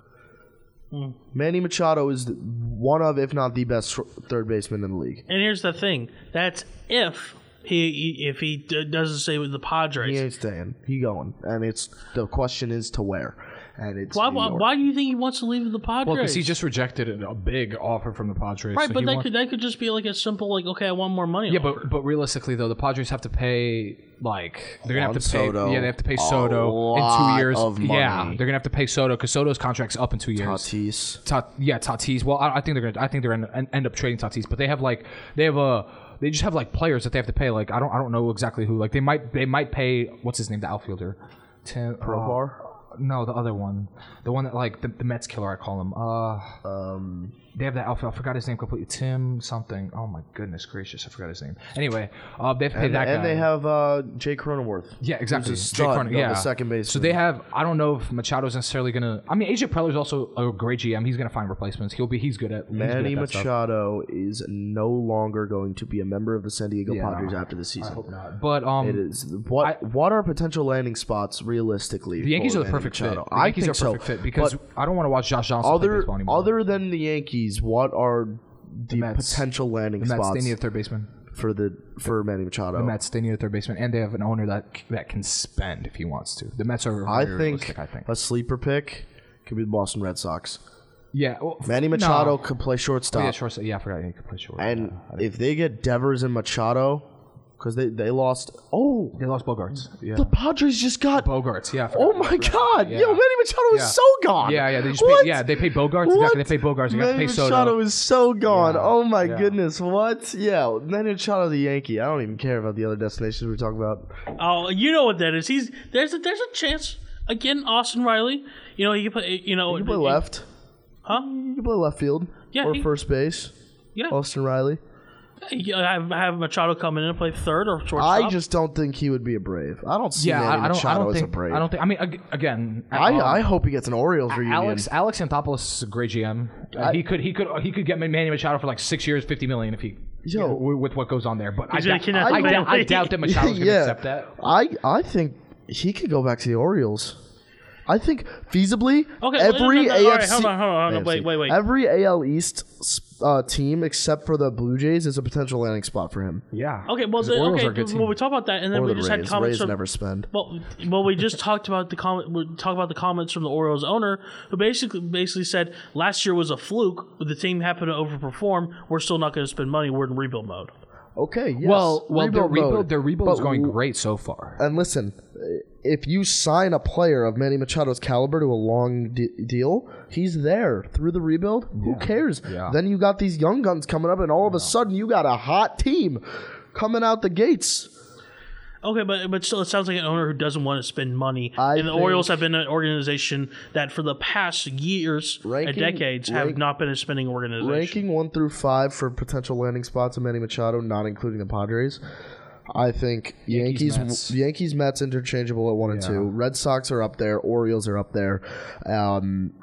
[SPEAKER 2] Mm.
[SPEAKER 3] Manny Machado is one of, if not the best third baseman in the league.
[SPEAKER 2] And here's the thing: that's if he if he d- doesn't stay with the Padres.
[SPEAKER 3] He ain't staying. He going, and it's the question is to where. And it's
[SPEAKER 2] why, why, why do you think he wants to leave the Padres?
[SPEAKER 4] Well, because he just rejected a big offer from the Padres.
[SPEAKER 2] Right,
[SPEAKER 4] so
[SPEAKER 2] but that
[SPEAKER 4] wants-
[SPEAKER 2] could that could just be like a simple like, okay, I want more money.
[SPEAKER 4] Yeah,
[SPEAKER 2] offer.
[SPEAKER 4] but but realistically though, the Padres have to pay like they're gonna
[SPEAKER 3] Juan
[SPEAKER 4] have to pay.
[SPEAKER 3] Soto,
[SPEAKER 4] Yeah, they have to pay
[SPEAKER 3] a
[SPEAKER 4] Soto in
[SPEAKER 3] lot
[SPEAKER 4] two years.
[SPEAKER 3] of
[SPEAKER 4] Yeah,
[SPEAKER 3] money.
[SPEAKER 4] they're gonna have to pay Soto because Soto's contract's up in two years.
[SPEAKER 3] Tatis.
[SPEAKER 4] Ta- yeah, Tatis. Well, I, I think they're gonna. I think they're gonna end up trading Tatis, but they have like they have a. They just have like players that they have to pay. Like I don't. I don't know exactly who. Like they might. They might pay. What's his name? The outfielder. Tim
[SPEAKER 3] Provar?
[SPEAKER 4] Uh, no, the other one. The one that like the, the Mets killer. I call him. Uh.
[SPEAKER 3] Um,
[SPEAKER 4] They have that outfield. I forgot his name completely. Tim something. Oh my goodness gracious! I forgot his name. Anyway, uh, they have to pay
[SPEAKER 3] and
[SPEAKER 4] that guy.
[SPEAKER 3] and they have uh, Jake Cronenworth.
[SPEAKER 4] Yeah, exactly.
[SPEAKER 3] Who's a
[SPEAKER 4] Jake
[SPEAKER 3] stud
[SPEAKER 4] Cronin,
[SPEAKER 3] of
[SPEAKER 4] yeah.
[SPEAKER 3] the second baseman.
[SPEAKER 4] So they have. I don't know if Machado's necessarily gonna. I mean, A J Preller's also a great G M. He's gonna find replacements. He'll be. He's good at. He's
[SPEAKER 3] Manny
[SPEAKER 4] good at that stuff.
[SPEAKER 3] Machado is no longer going to be a member of the San Diego
[SPEAKER 4] Yeah,
[SPEAKER 3] Padres
[SPEAKER 4] no,
[SPEAKER 3] after the season.
[SPEAKER 4] I hope not. But um,
[SPEAKER 3] It is what
[SPEAKER 4] I-
[SPEAKER 3] what are potential landing spots realistically?
[SPEAKER 4] the Yankees
[SPEAKER 3] for
[SPEAKER 4] are the
[SPEAKER 3] Manny
[SPEAKER 4] perfect fit.
[SPEAKER 3] Machado?
[SPEAKER 4] The
[SPEAKER 3] I
[SPEAKER 4] Yankees
[SPEAKER 3] think
[SPEAKER 4] are perfect
[SPEAKER 3] so.
[SPEAKER 4] fit because
[SPEAKER 3] But
[SPEAKER 4] I don't want to watch Josh Johnson play
[SPEAKER 3] other
[SPEAKER 4] baseball anymore.
[SPEAKER 3] other than the Yankees, what are the,
[SPEAKER 4] Mets.
[SPEAKER 3] potential landing
[SPEAKER 4] the Mets,
[SPEAKER 3] spots
[SPEAKER 4] they need a third baseman.
[SPEAKER 3] for the for Manny Machado?
[SPEAKER 4] The Mets, they need a third baseman, and they have an owner that that can spend if he wants to. The Mets are.
[SPEAKER 3] I
[SPEAKER 4] very
[SPEAKER 3] think,
[SPEAKER 4] realistic, I think.
[SPEAKER 3] a sleeper pick could be the Boston Red Sox.
[SPEAKER 4] Yeah, well,
[SPEAKER 3] Manny Machado
[SPEAKER 4] no.
[SPEAKER 3] could play
[SPEAKER 4] Oh,
[SPEAKER 3] shortstop.
[SPEAKER 4] yeah, shortstop. Yeah, I forgot he could play short.
[SPEAKER 3] And
[SPEAKER 4] yeah.
[SPEAKER 3] if they get Devers and Machado, because they, they lost. Oh,
[SPEAKER 4] They lost Bogarts. Yeah,
[SPEAKER 3] the Padres just got.
[SPEAKER 4] Bogarts. Yeah. I forgot.
[SPEAKER 3] Oh my God!
[SPEAKER 4] Yeah.
[SPEAKER 3] Yo, Manny Machado
[SPEAKER 4] Yeah.
[SPEAKER 3] is so gone.
[SPEAKER 4] Yeah, yeah. They just
[SPEAKER 3] What?
[SPEAKER 4] paid, yeah they paid Bogarts.
[SPEAKER 3] What?
[SPEAKER 4] Exactly. They paid Bogarts. They got to
[SPEAKER 3] Manny
[SPEAKER 4] pay Soto.
[SPEAKER 3] Machado is so gone.
[SPEAKER 4] Yeah,
[SPEAKER 3] Oh my
[SPEAKER 4] yeah.
[SPEAKER 3] goodness! What? Yeah, Manny Machado, the Yankee. I don't even care about the other destinations we were talking about.
[SPEAKER 2] Oh, you know what that is. He's there's a there's a chance again. Austin Riley. You know he can play. You know
[SPEAKER 3] You can play left.
[SPEAKER 2] Huh?
[SPEAKER 3] You can play left field.
[SPEAKER 2] Yeah,
[SPEAKER 3] Or
[SPEAKER 2] he-
[SPEAKER 3] first base.
[SPEAKER 2] Yeah.
[SPEAKER 3] Austin Riley.
[SPEAKER 2] You have have Machado come in and play third or shortstop.
[SPEAKER 3] I just don't think he would be a Brave. I don't see
[SPEAKER 4] Yeah,
[SPEAKER 3] Manny
[SPEAKER 4] I, I don't.
[SPEAKER 3] Machado
[SPEAKER 4] I don't
[SPEAKER 3] as
[SPEAKER 4] think.
[SPEAKER 3] a Brave.
[SPEAKER 4] I don't think. I mean, ag- again,
[SPEAKER 3] I,
[SPEAKER 4] um,
[SPEAKER 3] I hope he gets an Orioles reunion.
[SPEAKER 4] Alex Alex Anthopoulos is a great G M. Uh, he could he could he could get Manny Machado for like six years, fifty million if he.
[SPEAKER 3] Yo.
[SPEAKER 4] w- with what goes on there, but I,
[SPEAKER 2] He's gonna
[SPEAKER 4] doubt,
[SPEAKER 2] kidnap
[SPEAKER 4] I,
[SPEAKER 2] the
[SPEAKER 4] doubt, I
[SPEAKER 2] family.
[SPEAKER 4] doubt that Machado's gonna accept that.
[SPEAKER 3] I I think he could go back to the Orioles. I think feasibly
[SPEAKER 2] Okay,
[SPEAKER 3] every
[SPEAKER 2] no, no, no, all
[SPEAKER 3] A F C
[SPEAKER 2] right, hold on, hold on, hold on,
[SPEAKER 3] A F C
[SPEAKER 2] wait, wait, wait.
[SPEAKER 3] every A L East uh, team except for the Blue Jays is a potential landing spot for him.
[SPEAKER 4] Yeah.
[SPEAKER 2] Okay, well,
[SPEAKER 4] The
[SPEAKER 2] the,
[SPEAKER 4] Orioles
[SPEAKER 2] okay.
[SPEAKER 4] are a good team.
[SPEAKER 2] Well, we talked about that, and then
[SPEAKER 3] Or
[SPEAKER 2] we
[SPEAKER 3] the
[SPEAKER 2] just
[SPEAKER 3] Rays.
[SPEAKER 2] had comments
[SPEAKER 3] Rays
[SPEAKER 2] from.
[SPEAKER 3] never spend.
[SPEAKER 2] Well, well, we just talked about the comment. We talked about the comments from the Orioles owner, who basically basically said last year was a fluke. But the team happened to overperform. We're still not going to spend money. We're in rebuild mode.
[SPEAKER 3] Okay, yes.
[SPEAKER 4] Well, well, their
[SPEAKER 3] mode.
[SPEAKER 4] rebuild, their rebuild is
[SPEAKER 3] But
[SPEAKER 4] going
[SPEAKER 3] w-
[SPEAKER 4] great so far.
[SPEAKER 3] And listen, if you sign a player of Manny Machado's caliber to a long de- deal, he's there through the rebuild. Who cares?
[SPEAKER 4] Yeah.
[SPEAKER 3] Then you got these young guns coming up, and all of a sudden you got a hot team coming out the gates.
[SPEAKER 2] Okay, but but still, it sounds like an owner who doesn't want to spend money.
[SPEAKER 3] I
[SPEAKER 2] and the
[SPEAKER 3] think-
[SPEAKER 2] Orioles have been an organization that, for the past years
[SPEAKER 3] Ranking-
[SPEAKER 2] and decades, have
[SPEAKER 3] rank-
[SPEAKER 2] not been a spending organization.
[SPEAKER 3] Ranking one through five for potential landing spots of Manny Machado, not including the Padres. I think
[SPEAKER 4] Yankees,
[SPEAKER 3] Yankees,
[SPEAKER 4] Mets.
[SPEAKER 3] Yankees, Mets interchangeable at one and
[SPEAKER 4] Yeah.
[SPEAKER 3] two. Red Sox are up there. Orioles are up there. Um,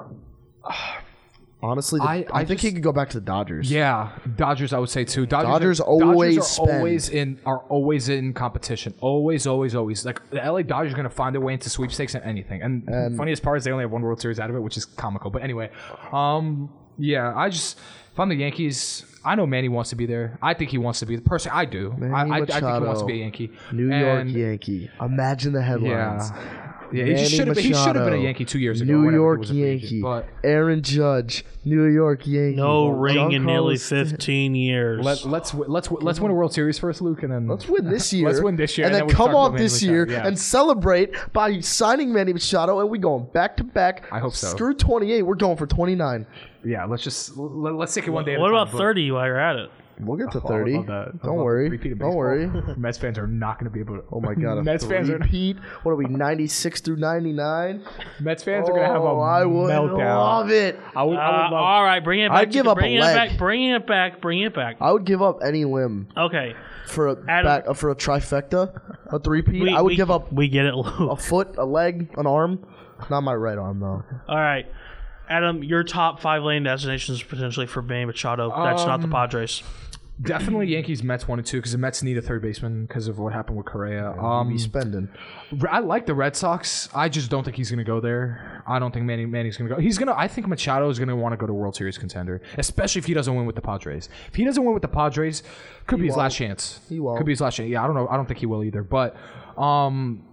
[SPEAKER 3] honestly, the,
[SPEAKER 4] I-
[SPEAKER 3] I,
[SPEAKER 4] I
[SPEAKER 3] think he
[SPEAKER 4] just-
[SPEAKER 3] could go back to the Dodgers.
[SPEAKER 4] Yeah, Dodgers. I would say too. Dodgers,
[SPEAKER 3] Dodgers
[SPEAKER 4] are,
[SPEAKER 3] always
[SPEAKER 4] Dodgers are
[SPEAKER 3] spend.
[SPEAKER 4] always in are always in competition. Always, always, always. Like the L A Dodgers are going to find their way into sweepstakes and anything. And,
[SPEAKER 3] And-
[SPEAKER 4] funniest part is they only have one World Series out of it, which is comical. But anyway, um, yeah, I just if I'm the Yankees, I know Manny wants to be there. I think he wants to be the person. I do.
[SPEAKER 3] Manny
[SPEAKER 4] I, I, I think he
[SPEAKER 3] Machado,
[SPEAKER 4] wants to be a Yankee.
[SPEAKER 3] New York
[SPEAKER 4] And-
[SPEAKER 3] Yankee. Imagine the headlines.
[SPEAKER 4] Yeah. Yeah, he
[SPEAKER 3] Manny
[SPEAKER 4] should have been. He should have been a
[SPEAKER 3] Machado,
[SPEAKER 4] Yankee two years ago.
[SPEAKER 3] New
[SPEAKER 4] whenever he
[SPEAKER 3] York
[SPEAKER 4] was a free agent.
[SPEAKER 3] Yankee.
[SPEAKER 4] But
[SPEAKER 3] Aaron Judge. New York Yankee.
[SPEAKER 2] No ring in nearly
[SPEAKER 3] Giancarlo Stanton.
[SPEAKER 2] fifteen years.
[SPEAKER 4] let, let's wi- let's wi- let's win a World Series first, Luke, and then
[SPEAKER 3] Let's win this year.
[SPEAKER 4] Let's win this year,
[SPEAKER 3] and,
[SPEAKER 4] and
[SPEAKER 3] then,
[SPEAKER 4] then we
[SPEAKER 3] come
[SPEAKER 4] talk
[SPEAKER 3] off
[SPEAKER 4] about Manny
[SPEAKER 3] this
[SPEAKER 4] Machado,
[SPEAKER 3] year
[SPEAKER 4] yeah.
[SPEAKER 3] and celebrate by signing Manny Machado, and we going back to back.
[SPEAKER 4] I hope so.
[SPEAKER 3] Screw twenty-eight. We're going for twenty-nine.
[SPEAKER 4] Yeah, let's just let, let's take it one day.
[SPEAKER 2] what
[SPEAKER 4] at a
[SPEAKER 2] about
[SPEAKER 4] time, but-
[SPEAKER 2] thirty while you're at it?
[SPEAKER 3] We'll get to
[SPEAKER 4] Oh, I
[SPEAKER 3] thirty.
[SPEAKER 4] love that. I
[SPEAKER 3] Don't
[SPEAKER 4] love
[SPEAKER 3] worry.
[SPEAKER 4] repeat of
[SPEAKER 3] Don't
[SPEAKER 4] baseball.
[SPEAKER 3] worry.
[SPEAKER 4] Mets fans are not going to be able to.
[SPEAKER 3] Oh my god. a
[SPEAKER 4] Mets fans are
[SPEAKER 3] repeat. What are we? ninety-six through ninety-nine.
[SPEAKER 4] Mets fans are going to have a
[SPEAKER 3] Oh, I would
[SPEAKER 4] meltdown.
[SPEAKER 3] love it.
[SPEAKER 4] I would,
[SPEAKER 2] Uh,
[SPEAKER 4] I would love.
[SPEAKER 2] all right, bring it back.
[SPEAKER 3] I'd give up a
[SPEAKER 2] bring it
[SPEAKER 3] leg.
[SPEAKER 2] back. Bring it back. Bring it back.
[SPEAKER 3] I would give up any limb
[SPEAKER 2] Okay.
[SPEAKER 3] for a
[SPEAKER 2] Adam-
[SPEAKER 3] back, uh, for a trifecta, a three-peat.
[SPEAKER 2] We,
[SPEAKER 3] I would
[SPEAKER 2] we-
[SPEAKER 3] give up
[SPEAKER 2] We get it,
[SPEAKER 3] a
[SPEAKER 2] Lou.
[SPEAKER 3] foot, a leg, an arm. Not my right arm though.
[SPEAKER 2] All right. Adam, your top five lane destinations potentially for Manny Machado. That's not the
[SPEAKER 3] Um,
[SPEAKER 2] Padres.
[SPEAKER 4] Definitely Yankees, Mets one and two because the Mets need a third baseman because of what happened with Correa. Um,
[SPEAKER 3] Be spending.
[SPEAKER 4] I like the Red Sox. I just don't think he's going to go there. I don't think Manny Manny's going to go. He's going to. I think Machado is going to want to go to World Series contender, especially if he doesn't win with the Padres. If he doesn't win with the Padres, could
[SPEAKER 3] He
[SPEAKER 4] be his
[SPEAKER 3] won't.
[SPEAKER 4] last chance.
[SPEAKER 3] He won't.
[SPEAKER 4] Could be his last chance. Yeah, I don't know. I don't think he will either. But um,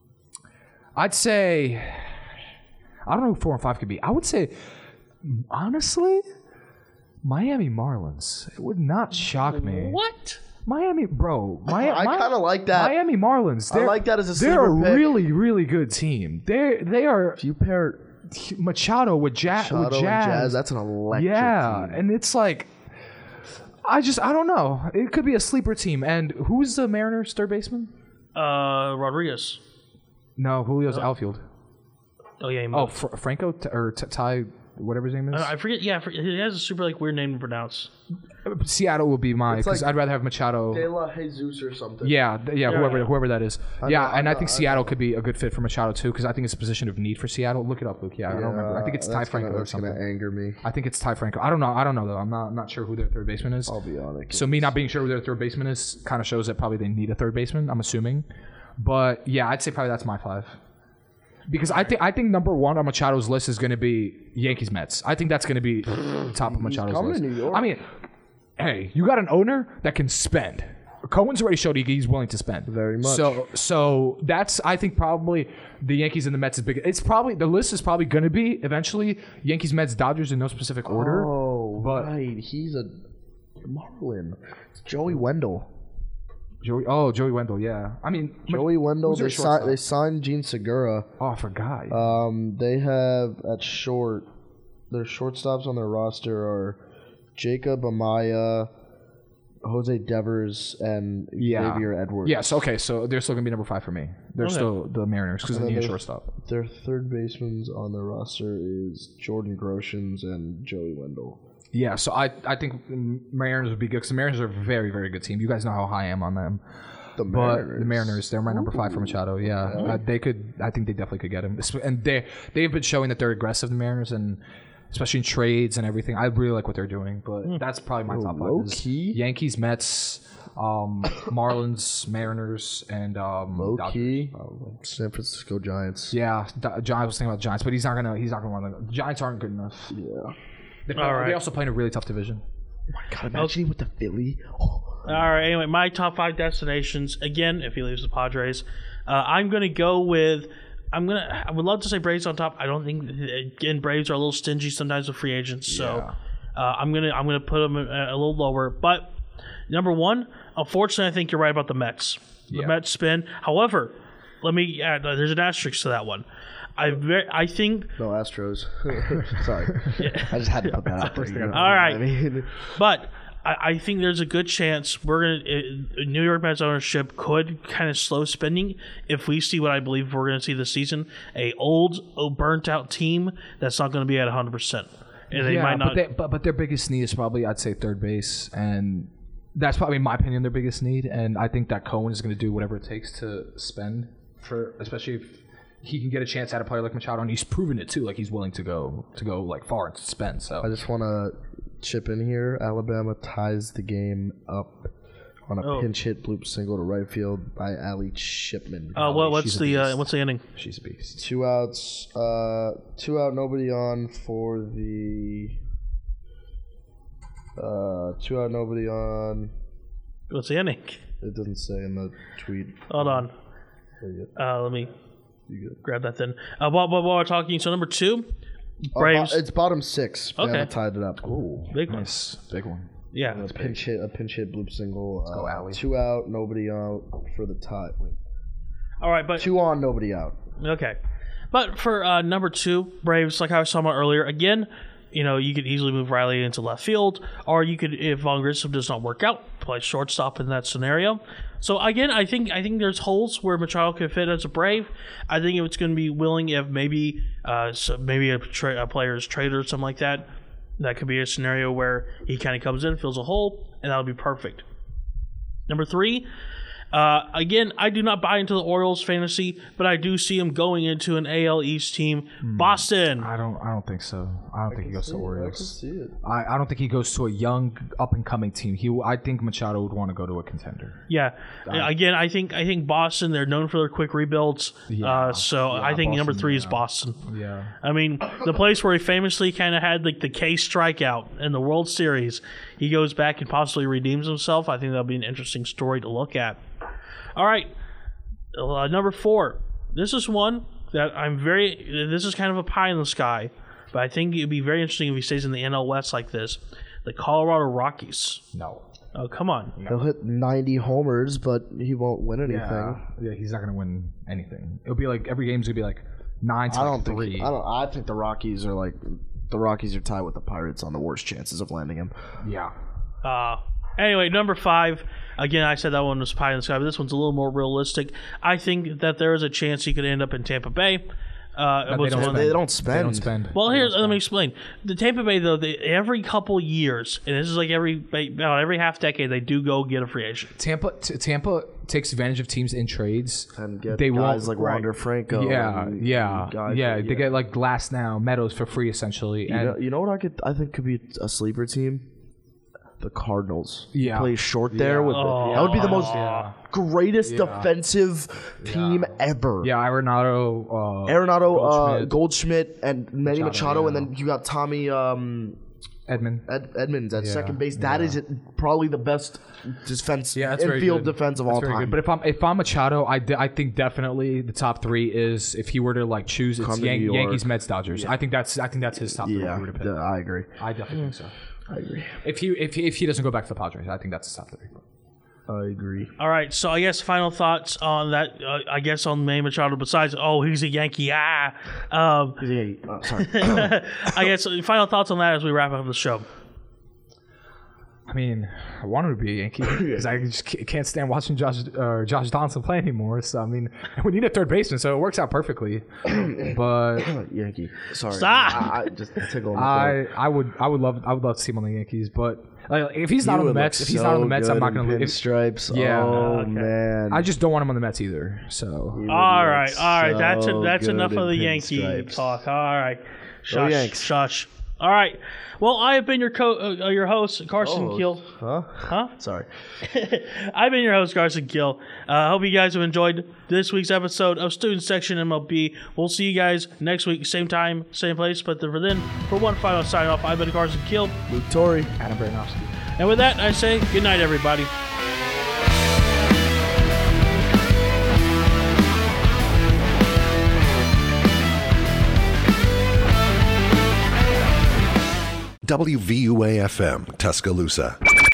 [SPEAKER 4] I'd say I don't know who four and five could be. I would say honestly, Miami Marlins. It would not shock me.
[SPEAKER 2] What?
[SPEAKER 4] Miami, bro. Mi-
[SPEAKER 3] I
[SPEAKER 4] Mi-
[SPEAKER 3] kinda like that.
[SPEAKER 4] Miami Marlins.
[SPEAKER 3] I
[SPEAKER 4] they're-
[SPEAKER 3] like that as a
[SPEAKER 4] They're a
[SPEAKER 3] sleeper pick.
[SPEAKER 4] really, really good team. They they are
[SPEAKER 3] If you pair
[SPEAKER 4] Machado with, ja-
[SPEAKER 3] Machado
[SPEAKER 4] with
[SPEAKER 3] and
[SPEAKER 4] Jazz.
[SPEAKER 3] Jazz, that's an electric
[SPEAKER 4] yeah,
[SPEAKER 3] team.
[SPEAKER 4] and it's like, I just I don't know. It could be a sleeper team. And who's the Mariners' third baseman?
[SPEAKER 2] Uh, Rodriguez.
[SPEAKER 4] No, Julio's outfield.
[SPEAKER 2] Oh yeah. He
[SPEAKER 4] Oh,
[SPEAKER 2] moved.
[SPEAKER 4] Fr- Franco T- or T- Ty, whatever his name is.
[SPEAKER 2] Uh, I forget. Yeah, I forget, he has a super like weird name to pronounce.
[SPEAKER 4] Seattle would be my
[SPEAKER 3] It's
[SPEAKER 4] because
[SPEAKER 3] like
[SPEAKER 4] I'd rather have Machado.
[SPEAKER 3] De La Jesus or something.
[SPEAKER 4] Yeah, th- yeah, whoever
[SPEAKER 2] yeah.
[SPEAKER 4] whoever that is.
[SPEAKER 3] I
[SPEAKER 4] yeah,
[SPEAKER 3] know, I
[SPEAKER 4] and I
[SPEAKER 3] know,
[SPEAKER 4] think
[SPEAKER 3] I
[SPEAKER 4] Seattle could be a good fit for Machado too, because I think it's a position of need for Seattle. Look it up, Luke. Yeah, I don't remember. I think it's Ty
[SPEAKER 3] that's
[SPEAKER 4] Franco
[SPEAKER 3] gonna,
[SPEAKER 4] or
[SPEAKER 3] that's
[SPEAKER 4] something.
[SPEAKER 3] gonna anger me.
[SPEAKER 4] I think it's Ty Franco. I don't know. I don't know though. I'm not I'm not sure who their third baseman is.
[SPEAKER 3] I'll be honest.
[SPEAKER 4] So me not being sure who their third baseman is kind of shows that probably they need a third baseman. I'm assuming, but yeah, I'd say probably that's my five. Because I think I think number one on Machado's list is going to be Yankees Mets. I think that's going to be the top of Machado's
[SPEAKER 3] coming
[SPEAKER 4] list.
[SPEAKER 3] to New York.
[SPEAKER 4] I mean, hey, you got an owner that can spend. Cohen's already showed he- he's willing to spend.
[SPEAKER 3] Very much.
[SPEAKER 4] So so that's I think probably the Yankees and the Mets is big. It's probably the list is probably going to be eventually Yankees, Mets, Dodgers in no specific order.
[SPEAKER 3] Oh,
[SPEAKER 4] but-
[SPEAKER 3] right. He's a Marlin. It's Joey Wendell.
[SPEAKER 4] Joey, oh Joey Wendell, yeah. I mean
[SPEAKER 3] Joey Wendell.
[SPEAKER 4] who's their
[SPEAKER 3] They, si-
[SPEAKER 4] shortstop?
[SPEAKER 3] they signed Gene Segura.
[SPEAKER 4] Oh, I forgot.
[SPEAKER 3] Um, they have at short. Their shortstops on their roster are Jacob Amaya, Jose Devers, and
[SPEAKER 4] Yeah.
[SPEAKER 3] Xavier Edwards.
[SPEAKER 4] Yes, okay, so they're still going to be number five for me. They're
[SPEAKER 2] Okay.
[SPEAKER 4] still the Mariners because they
[SPEAKER 3] And then
[SPEAKER 4] need a
[SPEAKER 3] they-
[SPEAKER 4] shortstop.
[SPEAKER 3] Their third baseman on their roster is Jordan Groshans and Joey Wendell.
[SPEAKER 4] Yeah, so I I think the Mariners would be good because the Mariners are a very, very good team. You guys know how high I am on them.
[SPEAKER 3] The
[SPEAKER 4] But
[SPEAKER 3] Mariners.
[SPEAKER 4] the Mariners, they're my number five for Machado. Yeah, uh, they could. I think they definitely could get him. Espe- And they they've been showing that they're aggressive, the Mariners, and especially in trades and everything. I really like what they're doing. But that's probably my top five.
[SPEAKER 3] low
[SPEAKER 4] is
[SPEAKER 3] key?
[SPEAKER 4] Yankees, Mets, um, Marlins, Mariners, and um,
[SPEAKER 3] Low
[SPEAKER 4] Dodgers,
[SPEAKER 3] key,
[SPEAKER 4] probably.
[SPEAKER 3] San Francisco Giants.
[SPEAKER 4] Yeah, the Giants. I was thinking about the Giants, but he's not gonna. He's not gonna want to. The Giants aren't good enough.
[SPEAKER 3] Yeah.
[SPEAKER 4] They, play,
[SPEAKER 2] All right.
[SPEAKER 4] they also play in a really tough division.
[SPEAKER 3] God, imagine him with the Philly. Oh.
[SPEAKER 2] All right. Anyway, my top five destinations. Again, if he leaves the Padres, uh, I'm gonna go with. I'm gonna. I would love to say Braves on top. I don't think. Again, Braves are a little stingy sometimes with free agents. So uh, I'm gonna. I'm gonna put them a, a little lower. But number one, unfortunately, I think you're right about the Mets. The
[SPEAKER 4] Yeah.
[SPEAKER 2] Mets spin. However, let me add. Uh, there's an asterisk to that one. I very. I think.
[SPEAKER 3] No, Astros. Sorry. I just had to put that out there. You know what
[SPEAKER 2] All right.
[SPEAKER 3] I mean,
[SPEAKER 2] But I, I think there's a good chance we're gonna uh, New York Mets ownership could kind of slow spending if we see what I believe we're gonna see this season: a old, oh, burnt out team that's not gonna be at one hundred percent, and they
[SPEAKER 4] yeah,
[SPEAKER 2] might not.
[SPEAKER 4] But, they, but but their biggest need is probably I'd say third base, and that's probably in my opinion their biggest need. And I think that Cohen is going to do whatever it takes to spend for, especially if he can get a chance at a player like Machado, and he's proven it too. Like he's willing to go to go like far and spend. So
[SPEAKER 3] I just want to chip in here. Alabama ties the game up on a
[SPEAKER 2] Oh.
[SPEAKER 3] pinch hit bloop single to right field by Ali Shipman.
[SPEAKER 2] uh, what, what's
[SPEAKER 4] she's a
[SPEAKER 2] the uh,
[SPEAKER 4] beast.
[SPEAKER 2] what's the inning?
[SPEAKER 4] she's a beast.
[SPEAKER 3] Two outs. Uh, two out, nobody on for the. Uh, two out, nobody on.
[SPEAKER 2] What's the inning?
[SPEAKER 3] It doesn't say in the tweet.
[SPEAKER 2] Hold on. Uh, let me grab that then. Uh, while, while, while we're talking, so number two,
[SPEAKER 3] Oh,
[SPEAKER 2] Braves.
[SPEAKER 3] bo- it's bottom six.
[SPEAKER 2] Okay.
[SPEAKER 3] Bama tied it up.
[SPEAKER 4] Ooh,
[SPEAKER 2] Big one.
[SPEAKER 4] nice, big one.
[SPEAKER 2] yeah.
[SPEAKER 3] A pinch hit, a pinch hit bloop single. Let's
[SPEAKER 4] go, Allie.
[SPEAKER 3] Two out, nobody out for the tie. Wait.
[SPEAKER 2] All right, but
[SPEAKER 3] Two on, nobody out.
[SPEAKER 2] okay. But for uh, number two, Braves, like I was talking about earlier, again, you know, you could easily move Riley into left field, or you could, if Von Grissom does not work out, play shortstop in that scenario. So again, I think I think there's holes where Machado could fit as a Brave. I think it's going to be willing if maybe uh, so maybe a, tra- a player is traded or something like that. That could be a scenario where he kind of comes in, fills a hole, and that'll be perfect. Number three, Uh, again, I do not buy into the Orioles fantasy, but I do see him going into an A L East team. Boston.
[SPEAKER 4] I don't. I don't think so. I don't think he goes to
[SPEAKER 3] I can
[SPEAKER 4] Orioles.
[SPEAKER 3] see it.
[SPEAKER 4] I, I don't think he goes to a young, up and coming team. He. I think Machado would want to go to a contender.
[SPEAKER 2] Yeah. Again, I think I think Boston. They're known for their quick rebuilds.
[SPEAKER 4] Yeah.
[SPEAKER 2] Uh, so
[SPEAKER 4] Yeah,
[SPEAKER 2] I think number
[SPEAKER 4] Boston,
[SPEAKER 2] three is
[SPEAKER 4] yeah.
[SPEAKER 2] Boston.
[SPEAKER 4] Yeah.
[SPEAKER 2] I mean, the place where he famously kind of had like the K strikeout in the World Series, he goes back and possibly redeems himself. I think that'll be an interesting story to look at. All right, uh, number four. This is one that I'm very. This is kind of a pie in the sky, but I think it'd be very interesting if he stays in the N L West like this. The Colorado Rockies.
[SPEAKER 4] No.
[SPEAKER 2] Oh, come on.
[SPEAKER 3] He'll hit ninety homers, but he won't win anything.
[SPEAKER 4] Yeah. Yeah. He's not gonna win anything. It'll be like every game's gonna be like nine to
[SPEAKER 3] I
[SPEAKER 4] like
[SPEAKER 3] don't think.
[SPEAKER 4] three.
[SPEAKER 3] I don't. I think the Rockies are like the Rockies are tied with the Pirates on the worst chances of landing him.
[SPEAKER 4] Yeah.
[SPEAKER 2] Uh, anyway, number five. Again, I said that one was pie in the sky, but this one's a little more realistic. I think that there is a chance he could end up in Tampa Bay. Uh,
[SPEAKER 4] They
[SPEAKER 2] what's
[SPEAKER 4] don't
[SPEAKER 2] one-
[SPEAKER 3] They don't spend.
[SPEAKER 4] They don't spend.
[SPEAKER 2] Well,
[SPEAKER 4] They
[SPEAKER 2] here,
[SPEAKER 4] don't
[SPEAKER 2] let me
[SPEAKER 4] spend.
[SPEAKER 2] explain. The Tampa Bay, though, they, every couple years, and this is like every about every half decade, they do go get a free agent.
[SPEAKER 4] Tampa. T- Tampa takes advantage of teams in trades.
[SPEAKER 3] And get
[SPEAKER 4] They
[SPEAKER 3] guys
[SPEAKER 4] won't-
[SPEAKER 3] like
[SPEAKER 2] right.
[SPEAKER 3] Wander Franco.
[SPEAKER 4] Yeah,
[SPEAKER 3] and
[SPEAKER 4] yeah,
[SPEAKER 3] guys
[SPEAKER 4] yeah.
[SPEAKER 3] like-
[SPEAKER 4] They get like Glass now, Meadows for free essentially,
[SPEAKER 3] You
[SPEAKER 4] and
[SPEAKER 3] know, you know what I could? I think could be a sleeper team. The Cardinals.
[SPEAKER 4] Yeah.
[SPEAKER 3] Play short there
[SPEAKER 4] Yeah.
[SPEAKER 3] with
[SPEAKER 2] Oh,
[SPEAKER 3] that would be the most
[SPEAKER 4] yeah.
[SPEAKER 3] greatest
[SPEAKER 4] Yeah.
[SPEAKER 3] defensive team ever.
[SPEAKER 4] yeah, Arenado, uh,
[SPEAKER 3] Arenado,
[SPEAKER 4] Goldschmidt,
[SPEAKER 3] uh, Goldschmidt, and Manny
[SPEAKER 4] Machado,
[SPEAKER 3] Machado, and
[SPEAKER 4] yeah.
[SPEAKER 3] then you got Tommy um,
[SPEAKER 4] Edmund.
[SPEAKER 3] Ed, Edmonds at
[SPEAKER 4] Yeah,
[SPEAKER 3] second base. That
[SPEAKER 4] yeah.
[SPEAKER 3] is probably the best defense
[SPEAKER 4] Yeah, that's very
[SPEAKER 3] infield
[SPEAKER 4] good.
[SPEAKER 3] defense of
[SPEAKER 4] That's
[SPEAKER 3] all
[SPEAKER 4] very
[SPEAKER 3] time.
[SPEAKER 4] good. But if I'm if I'm Machado, I, de- I think definitely the top three is if he were to like choose, it's
[SPEAKER 3] Come to
[SPEAKER 4] Yan-
[SPEAKER 3] New York.
[SPEAKER 4] Yankees, Mets, Dodgers. I think that's I think that's his top three. If
[SPEAKER 3] yeah,
[SPEAKER 4] he were to pick.
[SPEAKER 3] th- I agree.
[SPEAKER 4] I definitely think so.
[SPEAKER 3] I agree.
[SPEAKER 4] If he if he, if he doesn't go back to the Padres, I think that's his top three.
[SPEAKER 3] I agree.
[SPEAKER 2] All right, so I guess final thoughts on that. Uh, I guess on Manny Machado. Besides, oh, he's a Yankee. Ah, um,
[SPEAKER 3] Oh, sorry.
[SPEAKER 2] I guess uh, final thoughts on that as we wrap up the show.
[SPEAKER 4] I mean, I want him to be a Yankee because I just ca- can't stand watching Josh uh, Josh Donaldson play anymore. So I mean, we need a third baseman, so it works out perfectly. But
[SPEAKER 3] Yankee. Sorry.
[SPEAKER 2] Stop.
[SPEAKER 3] I, I just tickle my
[SPEAKER 4] I I would I would love I would love to see him on the Yankees. But like, if he's not
[SPEAKER 3] You
[SPEAKER 4] on the
[SPEAKER 3] would
[SPEAKER 4] Mets,
[SPEAKER 3] look
[SPEAKER 4] if he's not on the
[SPEAKER 3] so
[SPEAKER 4] Mets, I'm
[SPEAKER 3] good
[SPEAKER 4] not
[SPEAKER 3] in
[SPEAKER 4] going to leave.
[SPEAKER 3] pinstripes.
[SPEAKER 4] Yeah.
[SPEAKER 3] Oh
[SPEAKER 2] Okay.
[SPEAKER 3] man.
[SPEAKER 4] I just don't want him on the Mets either. So
[SPEAKER 2] All right, all right. That's
[SPEAKER 3] so
[SPEAKER 2] that's
[SPEAKER 3] good
[SPEAKER 2] enough
[SPEAKER 3] in
[SPEAKER 2] of the Yankee
[SPEAKER 3] pinstripes.
[SPEAKER 2] talk. All right, shush,
[SPEAKER 3] Yanks.
[SPEAKER 2] shush. All right. Well, I have been your co- uh, your host, Carson
[SPEAKER 3] Oh.
[SPEAKER 2] Kiel.
[SPEAKER 3] Huh?
[SPEAKER 2] Huh?
[SPEAKER 3] Sorry.
[SPEAKER 2] I've been your host, Carson Kiel. I uh, hope you guys have enjoyed this week's episode of Student Section M L B. We'll see you guys next week, same time, same place. But for then, for one final sign off, I've been Carson Kiel.
[SPEAKER 3] Luke Torrey.
[SPEAKER 4] Adam Baranovsky.
[SPEAKER 2] And with that, I say good night, everybody.
[SPEAKER 1] W V U A F M, Tuscaloosa.